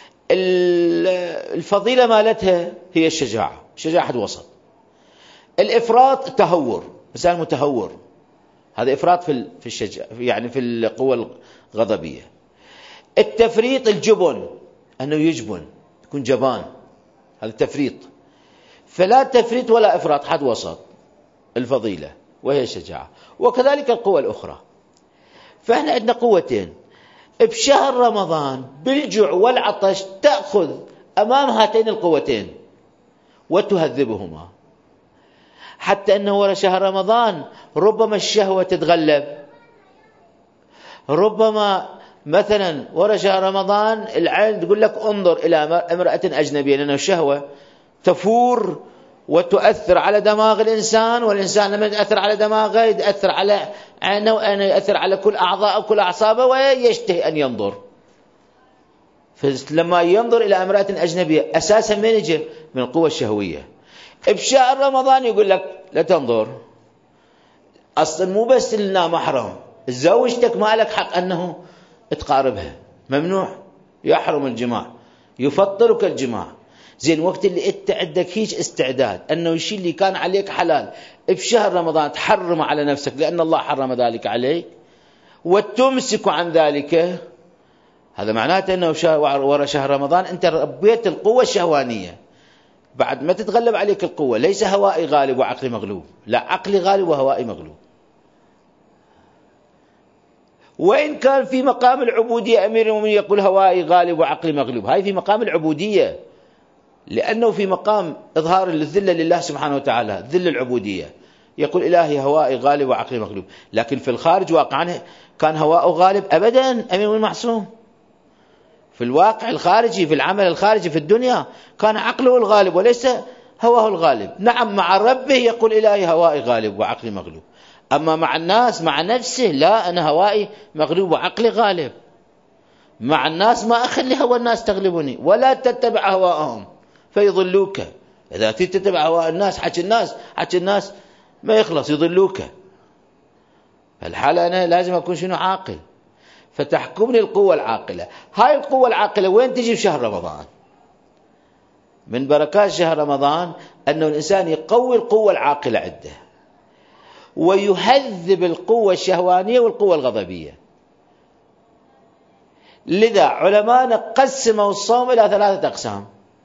الفضيلة مالتها هي الشجاعة، شجاعة حد وسط. الإفراط تهور، إنسان متهور، هذا إفراط في في الشجاعة، يعني في القوة الغضبية. التفريط الجبن، أنه يجبن، يكون جبان، هذا التفريط. فلا تفريط ولا إفراط، حد وسط، الفضيلة وهي الشجاعة. وكذلك القوة الأخرى. فإحنا عندنا قوتين بشهر رمضان، بالجوع والعطش تأخذ أمام هاتين القوتين وتهذبهما، حتى أنه وراء شهر رمضان ربما الشهوة تتغلب، ربما مثلا وراء شهر رمضان العين تقول لك انظر إلى امرأة أجنبية، لأنه الشهوة تفور وتؤثر على دماغ الإنسان، والإنسان لما يأثر على دماغه يأثر على عينه، وأنه يأثر على كل أعضاء وكل أعصابه، ويشتهي أن ينظر. فلما ينظر إلى امرأة أجنبية أساسا من يجي؟ من القوة الشهوية. بشهر رمضان يقول لك لا تنظر، أصلا مو بس لنا محرم، زوجتك ما لك حق أنه تقاربها، ممنوع، يحرم الجماع، يفطرك الجماع. زين، وقت اللي انت عندك هيج استعداد انه الشيء اللي كان عليك حلال بشهر رمضان تحرم على نفسك لان الله حرم ذلك عليك، وتمسك عن ذلك، هذا معناته أنه وراء شهر رمضان أنت ربيت القوة الشهوانية، بعد ما تتغلب عليك القوة. ليس هوائي غالب وعقلي مغلوب، لا، عقلي غالب وهوائي مغلوب. وإن كان في مقام العبودية أمير المؤمنين يقول هوائي غالب وعقلي مغلوب، هاي في مقام العبودية، لأنه في مقام إظهار الذلة لله سبحانه وتعالى، ذل العبودية، يقول إلهي هوائي غالب وعقلي مغلوب. لكن في الخارج واقعا كان هواءه غالب أبدا أمير المؤمنين معصوم. في الواقع الخارجي، في العمل الخارجي في الدنيا، كان عقله الغالب وليس هواه الغالب. نعم مع ربه يقول إلهي هوائي غالب وعقلي مغلوب، أما مع الناس مع نفسه لا، أنا هوائي مغلوب وعقلي غالب. مع الناس ما أخلي هوى الناس تغلبني، ولا تتبع هواءهم فيضلوك. إذا تتبع هواء الناس، حكي الناس حكي الناس ما يخلص، يضلوك. فالحالة أنا لازم أكون شنو؟ عاقل. فتحكمني القوة العاقلة. هاي القوة العاقلة وين تجي؟ في شهر رمضان. من بركات شهر رمضان أنه الإنسان يقوي القوة العاقلة عنده، ويهذب القوة الشهوانية والقوة الغضبية. لذا علماءنا قسموا الصوم إلى ثلاثة أقسام.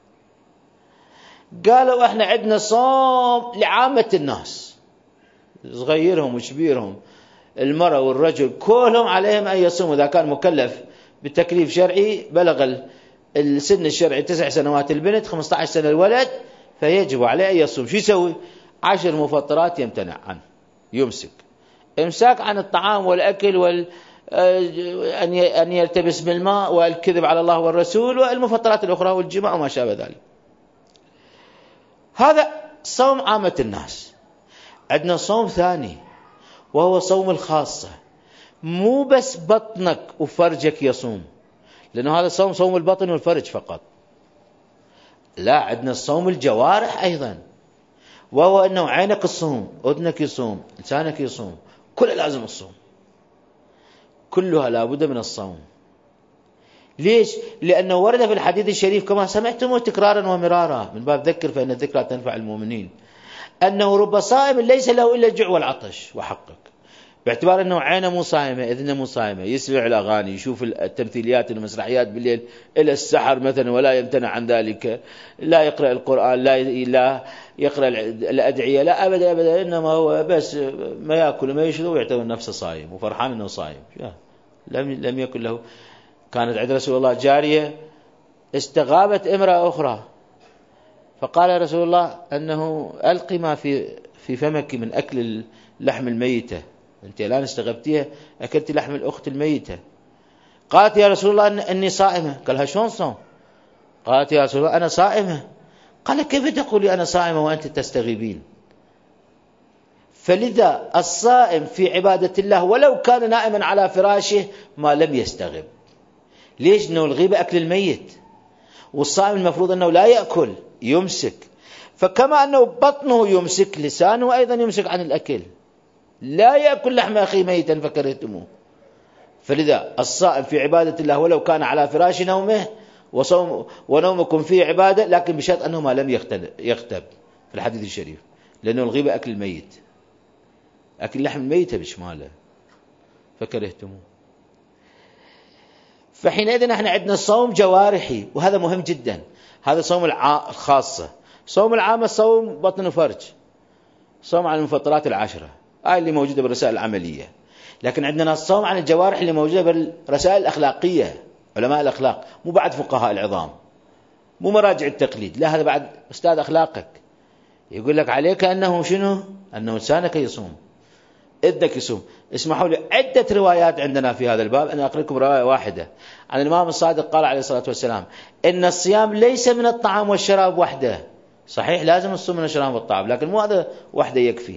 قالوا احنا عندنا صوم لعامة الناس، صغيرهم وكبيرهم، المرأة والرجل، كلهم عليهم أن يصوموا. إذا كان مكلف بالتكليف شرعي، بلغ السن الشرعي تسع سنوات البنت، خمسة عشر سنة الولد، فيجب عليه أن يصوم. شو يسوي؟ عشر مفطرات يمتنع عنه، يمسك امساك عن الطعام والأكل وال أن يلتبس بالماء والكذب على الله والرسول والمفطرات الأخرى والجماع وما شابه ذلك. هذا صوم عامة الناس. عندنا صوم ثاني وهو صوم الخاصة، مو بس بطنك وفرجك يصوم، لأنه هذا صوم صوم البطن والفرج فقط. لا، عندنا صوم الجوارح أيضا، وهو أنه عينك الصوم، أذنك يصوم، لسانك يصوم، كله لازم الصوم، كلها لابد من الصوم. ليش؟ لأنه ورد في الحديث الشريف كما سمعتم تكرارا ومرارا من باب ذكر فإن الذكرى تنفع المؤمنين، أنه رب صائم ليس له إلا الجوع والعطش. وحقك، باعتبار أنه عينه مو صائمة، إذنه مو صائمة، يسمع الأغاني، يشوف التمثيليات والمسرحيات بالليل إلى السحر مثلا ولا يمتنع عن ذلك، لا يقرأ القرآن، لا لا يقرأ الأدعية، لا أبدا أبدا، إنما هو بس ما يأكل وما يشرب ويعتبر نفسه صائم وفرحان أنه صائم. لم لم يكن له. كانت عند رسول الله جارية استغابت امرأة أخرى، فقال رسول الله أنه ألقي ما في في فمك من أكل اللحم الميتة، أنت الآن استغبتيها، أكلت لحم الأخت الميتة. قالت يا رسول الله أني صائمة. قالها شلون صوم؟ قالت يا رسول الله أنا صائمة. قال كيف تقولي أنا صائمة وأنت تستغيبين؟ فلذا الصائم في عبادة الله ولو كان نائما على فراشه ما لم يستغب. ليش؟ أنه الغيبة أكل الميت، والصائم المفروض أنه لا يأكل، يمسك. فكما أنه بطنه يمسك، لسانه أيضا يمسك عن الأكل، لا يأكل لحم أخي ميتا فكرهتموه. فلذا الصائم في عبادة الله ولو كان على فراش نومه، وصوم ونومكم فيه عبادة، لكن بشرط أنه ما لم يغتب في الحديث الشريف، لأنه الغيبة أكل الميت، أكل لحم الميت بشماله فكرهتموه. فحينئذ احنا عندنا صوم جوارحي، وهذا مهم جدا. هذا صوم الخاصة. صوم العامة صوم بطن وفرج، صوم عن المفطرات العشرة، هاي اللي موجودة بالرسائل العملية. لكن عندنا الصوم عن الجوارح اللي موجودة بالرسائل الأخلاقية، علماء الأخلاق، مو بعد فقهاء العظام، مو مراجع التقليد، لا، هذا بعد أستاذ أخلاقك يقول لك عليك أنه شنو؟ أنه لسانك يصوم، إذنك يصوم. اسمحوا لي، عدة روايات عندنا في هذا الباب، أنا أقرأ لكم رواية واحدة عن الإمام الصادق قال عليه الصلاة والسلام إن الصيام ليس من الطعام والشراب وحده. صحيح لازم الصوم من الشراب والطعام، لكن مو هذا وحده يكفي.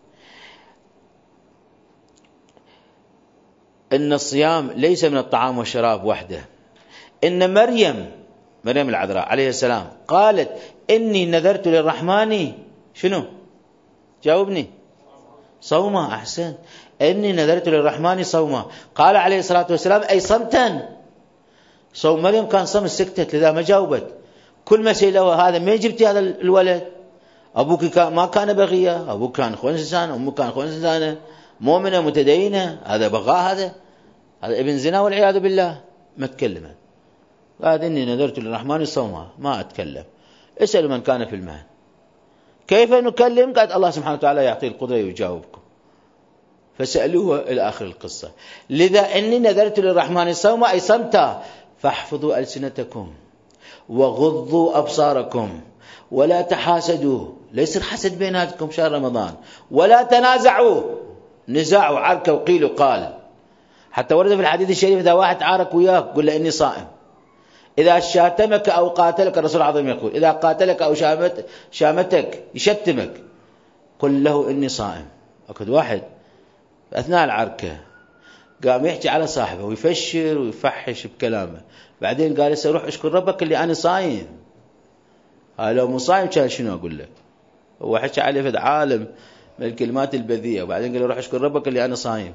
إن الصيام ليس من الطعام والشراب وحده. إن مريم مريم العذراء عليه السلام قالت إني نذرت للرحمن شنو؟ جاوبني. صوما. أحسن. إني نذرت للرحمن صوما. قال عليه الصلاة والسلام أي صمتا. صوم مريم كان صمت، سكتت، لذا ما جاوبت. كل ما سئلوا هذا ما جبتي هذا الولد؟ أبوك كان ما كان بغية، أبوك كان خونس إنسان، أمك كان خونس إنسانة، مؤمنة متدينة، هذا بغاء، هذا هذا ابن زنا والعياذ بالله. ما تكلمت، قالت إني نذرت للرحمن صوما ما أتكلم. اسألوا من كان في المهد كيف نكلم؟ قالت الله سبحانه وتعالى يعطي القدرة ويجاوبكم. فسألوه إلى آخر القصة. لذا إني نذرت للرحمن صوما أي صمتا فاحفظوا ألسنتكم وغضوا أبصاركم ولا تحاسدوا، ليس الحسد بيناتكم شهر رمضان، ولا تنازعوا، نزاع وعركة وقيل وقال. حتى ورد في الحديث الشريف إذا واحد عارك وياك قل له إني صائم. إذا شاتمك أو قاتلك، الرسول العظيم يقول إذا قاتلك أو شامت شامتك يشتمك قل له إني صائم. أكد واحد أثناء العركة قام يحكي على صاحبه ويفشر ويفحش بكلامه، بعدين قال سأروح أشكر ربك اللي أنا صايم. هاي لو مو صايم كان شنو أقول لك؟ هو حكى عليه فد عالم من الكلمات البذيئة، وبعدين قال روح أشكر ربك اللي أنا صايم.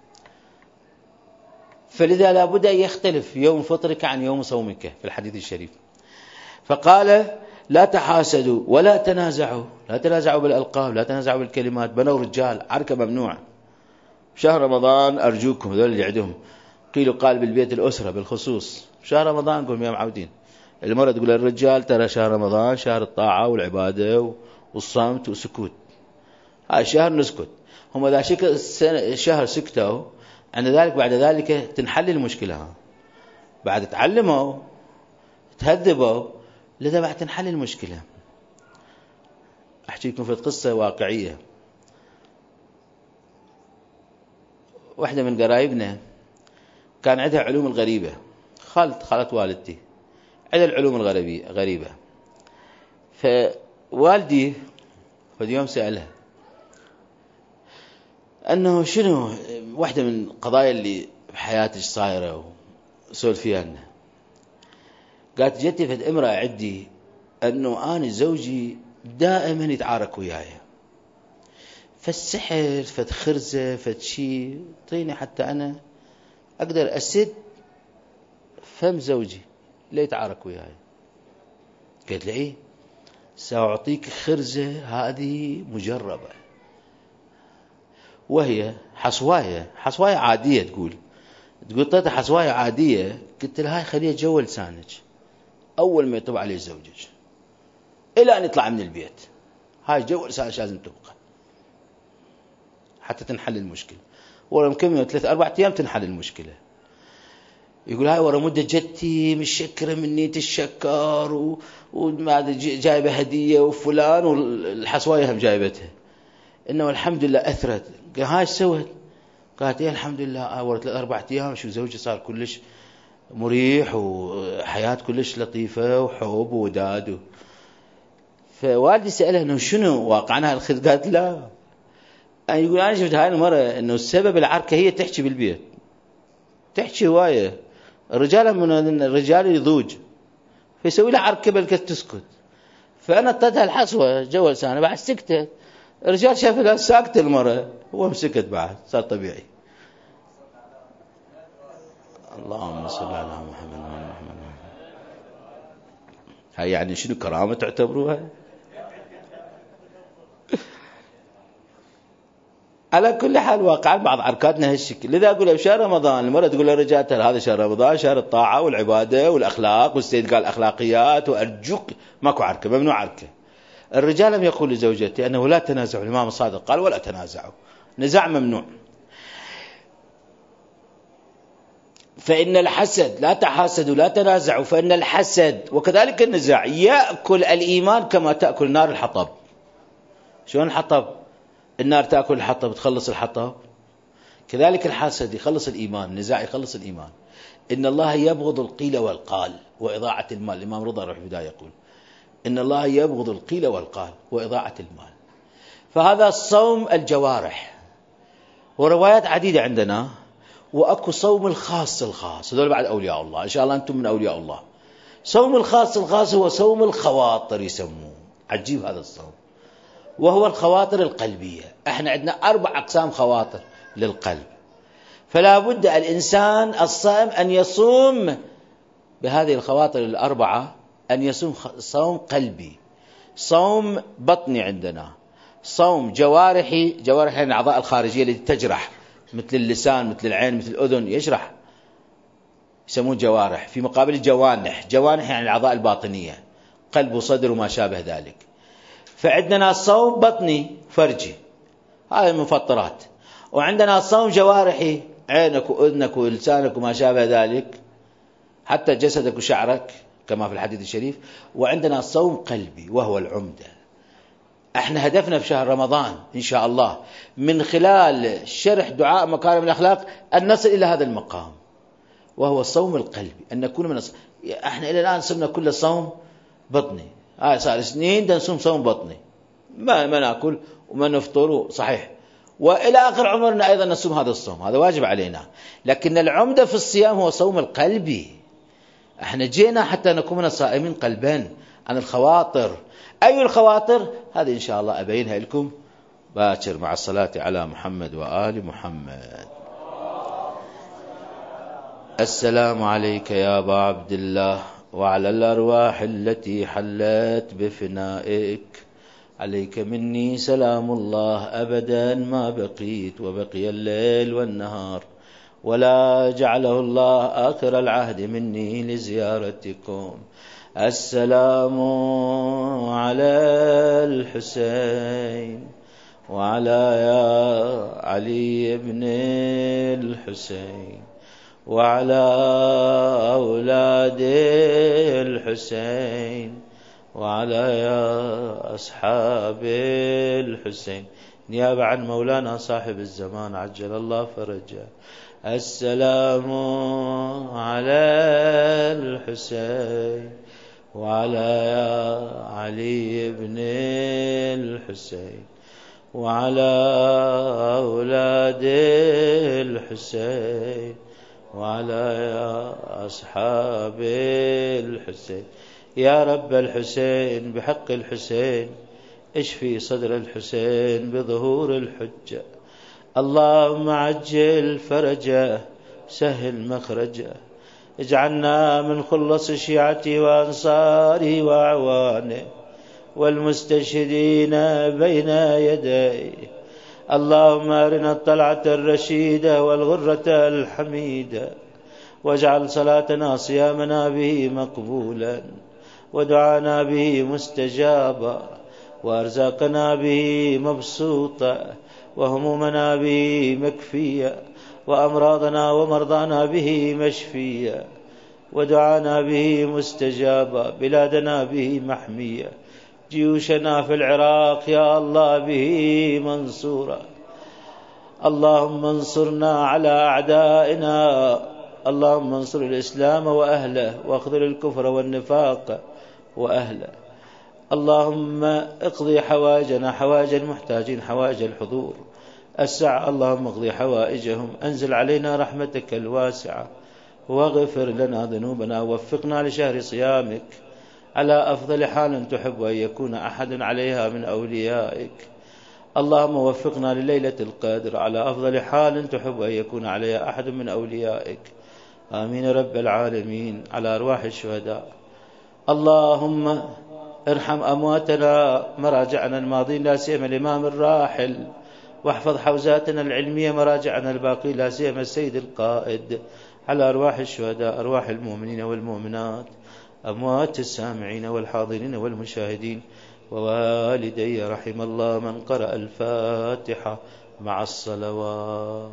فلذا لابد أن يختلف يوم فطرك عن يوم صومك في الحديث الشريف. فقال لا تحاسدوا ولا تنازعوا، لا تنازعوا بالألقاب، لا تنازعوا بالكلمات، بنوا رجال، عركة ممنوع شهر رمضان. أرجوكم هذول اللي عندهم قيلوا قال بالبيت الأسرة بالخصوص شهر رمضان قولوا يا معودين. المرة تقول للرجال ترى شهر رمضان شهر الطاعة والعبادة والصمت وسكوت، هاي شهر نسكت. هم ذا شهر سكتوا، عند ذلك بعد ذلك تنحل المشكلة، بعد تعلموا تهذبوا، لذا بعد تنحل المشكلة. أحكي لكم في قصة واقعية. واحدة من قرايبنا كان عندها علوم الغريبة، خالت خالت والدتي عندها العلوم الغريبة. فوالدي في يوم سألها أنه شنو واحدة من القضايا اللي بحياتك صايرة وسولف فيها لنا. قالت جدتي فد امرأة عندي أنه أنا زوجي دائما يتعارك وياي، فالسحر فد خرزة فد شيء طيني حتى أنا أقدر أسد فم زوجي لا يتعارك وياي. قالت لي إيه؟ سأعطيك خرزة هذه مجربة، وهي حصواية حصواية عادية. تقول تقول طيب حصواية عادية. قلت لها هاي خليها جوا لسانك أول ما يطبع عليه زوجك إلى أن يطلع من البيت، هاي جوا لسانك لازم تبقى حتى تنحل المشكلة. ورا مكمل ثلاث أربع أيام تنحل المشكلة. يقول هاي ورا مدة جدتي مشكرة مني تشكر وجايبة هدية وفلان والحصواية هم جايبتها، إنه الحمد لله أثرت. قال هاي ايش سوت؟ قالت إيه الحمد لله ورا ثلاث أربع أيام شو زوجي صار كلش مريح وحياة كلش لطيفة وحب ووداد. فوالدي سألها إنه شنو واقعنا هالخذ؟ قالت لا، أنا يقول أنا شفت هاي المرة إنه السبب العركة هي تحكي بالبيت، تحكي هواية، الرجال من الرجال يضوج فيسوي لها عركة بلكت تسكت. فأنا اطتها الحصوة جوا لسانه، بعد سكتت. الرجال شاف لها ساكت المرة، هو مسكت بعد صار طبيعي. اللهم صل على محمد وعلى محمد. هاي يعني شنو كرامة تعتبروها؟ على كل حال واقعا بعض عركاتنا هالشكل. لذا أقول بشهر رمضان المرة تقول للرجال ترى هذا شهر رمضان شهر الطاعة والعبادة والأخلاق، والسيد قال أخلاقيات، وأرجوك ماكو عركة، ممنوع عركة. الرجال لم يقول لزوجته أنه لا تنازعوا، الإمام الصادق قال ولا تنازعوا، نزاع ممنوع. فإن الحسد لا تحاسدوا لا تنازعوا، فإن الحسد وكذلك النزاع يأكل الإيمان كما تأكل نار الحطب. شلون الحطب؟ النار تأكل الحطب تخلص الحطب، كذلك الحسد يخلص الإيمان، النزاع يخلص الإيمان. إن الله يبغض القيل والقال وإضاعة المال. الإمام رضا روح بداية يقول إن الله يبغض القيل والقال وإضاعة المال. فهذا صوم الجوارح، وروايات عديدة عندنا. وأكو صوم الخاص الخاص، هذول بعد أولياء الله، إن شاء الله أنتم من أولياء الله. صوم الخاص الخاص هو صوم الخواطر يسموه، عجيب هذا الصوم، وهو الخواطر القلبية. احنا عندنا أربع أقسام خواطر للقلب، فلا بد الإنسان الصائم أن يصوم بهذه الخواطر الأربعة، أن يصوم صوم قلبي، صوم بطني عندنا، صوم جوارحي، جوارح الأعضاء الخارجية التي تجرح، مثل اللسان مثل العين مثل الأذن يجرح، يسمون جوارح، في مقابل الجوانح. جوانح يعني الأعضاء الباطنية، قلب وصدر وما شابه ذلك. فعندنا الصوم بطني فرجي، هذه المفطرات. وعندنا الصوم جوارحي، عينك وأذنك ولسانك وما شابه ذلك، حتى جسدك وشعرك كما في الحديث الشريف. وعندنا الصوم قلبي وهو العمدة. احنا هدفنا في شهر رمضان إن شاء الله من خلال شرح دعاء مكارم الأخلاق أن نصل إلى هذا المقام، وهو الصوم القلبي، أن نكون من الص... احنا إلى الآن صرنا كل صوم بطني. هاي صار سنين دا نصوم صوم بطني، ما ما ناكل وما نفطر، صحيح، وإلى آخر عمرنا أيضا نصوم هذا الصوم، هذا واجب علينا. لكن العمدة في الصيام هو صوم القلبي. احنا جينا حتى نكون من الصائمين قلبا عن الخواطر. أي الخواطر؟ هذه إن شاء الله أبينها لكم باكر مع الصلاة على محمد وآل محمد. السلام عليك يا أبا عبد الله وعلى الأرواح التي حلت بفنائك. عليك مني سلام الله أبدا ما بقيت وبقي الليل والنهار، ولا جعله الله آخر العهد مني لزيارتكم. السلام على الحسين وعلى يا علي بن الحسين وعلى أولاد الحسين وعلى يا أصحاب الحسين، نيابة عن مولانا صاحب الزمان عجل الله فرجه. السلام على الحسين وعلى يا علي بن الحسين وعلى أولاد الحسين وعلى يا أصحاب الحسين. يا رب الحسين بحق الحسين اشفي صدر الحسين بظهور الحجة. اللهم عجل فرجه سهل مخرجه، اجعلنا من خلص شيعته وأنصاره وأعوانه والمستشهدين بين يديه. اللهم أرنا الطلعة الرشيدة والغرة الحميدة، واجعل صلاتنا صيامنا به مقبولا، ودعانا به مستجابا، وأرزاقنا به مبسوطة، وهمومنا به مكفية، وأمراضنا ومرضانا به مشفية، ودعانا به مستجابا، بلادنا به محمية، جيوشنا في العراق يا الله به منصورة. اللهم انصرنا على أعدائنا، اللهم انصر الإسلام وأهله، واخذل الكفر والنفاق وأهله. اللهم اقضي حوائجنا، حوائج المحتاجين، حوائج الحضور السعة، اللهم اقضي حوائجهم، انزل علينا رحمتك الواسعة، واغفر لنا ذنوبنا، ووفقنا لشهر صيامك على أفضل حال تحب أن يكون أحد عليها من أوليائك. اللهم وفقنا لليلة القدر على أفضل حال تحب أن يكون عليها أحد من أوليائك. آمين رب العالمين. على أرواح الشهداء. اللهم ارحم أمواتنا مراجعنا الماضين لا سيما الإمام الراحل، واحفظ حوزاتنا العلمية مراجعنا الباقي لا سيما السيد القائد. على أرواح الشهداء، أرواح المؤمنين والمؤمنات، أموات السامعين والحاضرين والمشاهدين، ووالدي رحم الله من قرأ الفاتحة مع الصلوات.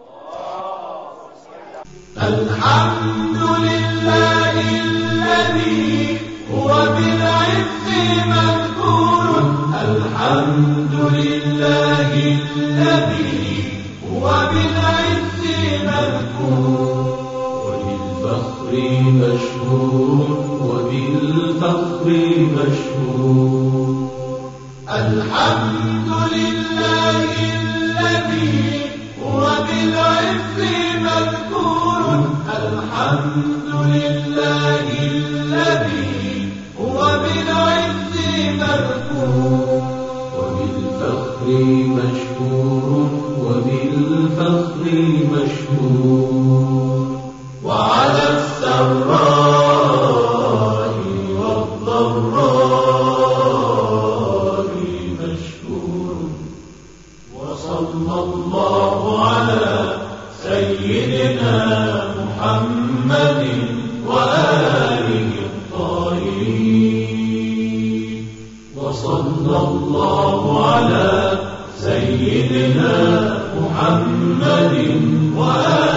الحمد لله الذي هو بالعز مذكور، الحمد لله الذي هو بالعز مذكور، وبالفخر مشهور، وبالفخر مشهور. الحمد لله الذي هو بالعز مذكور، الحمد لله الذي هو بالعز مذكور، وبالفخر مشهور، وبالفخر مشهور. وعلى السراء والضراء مشهور. وصلى الله على سيدنا محمد محمد وآله الطاهرين. وصلى الله على سيدنا محمد وآله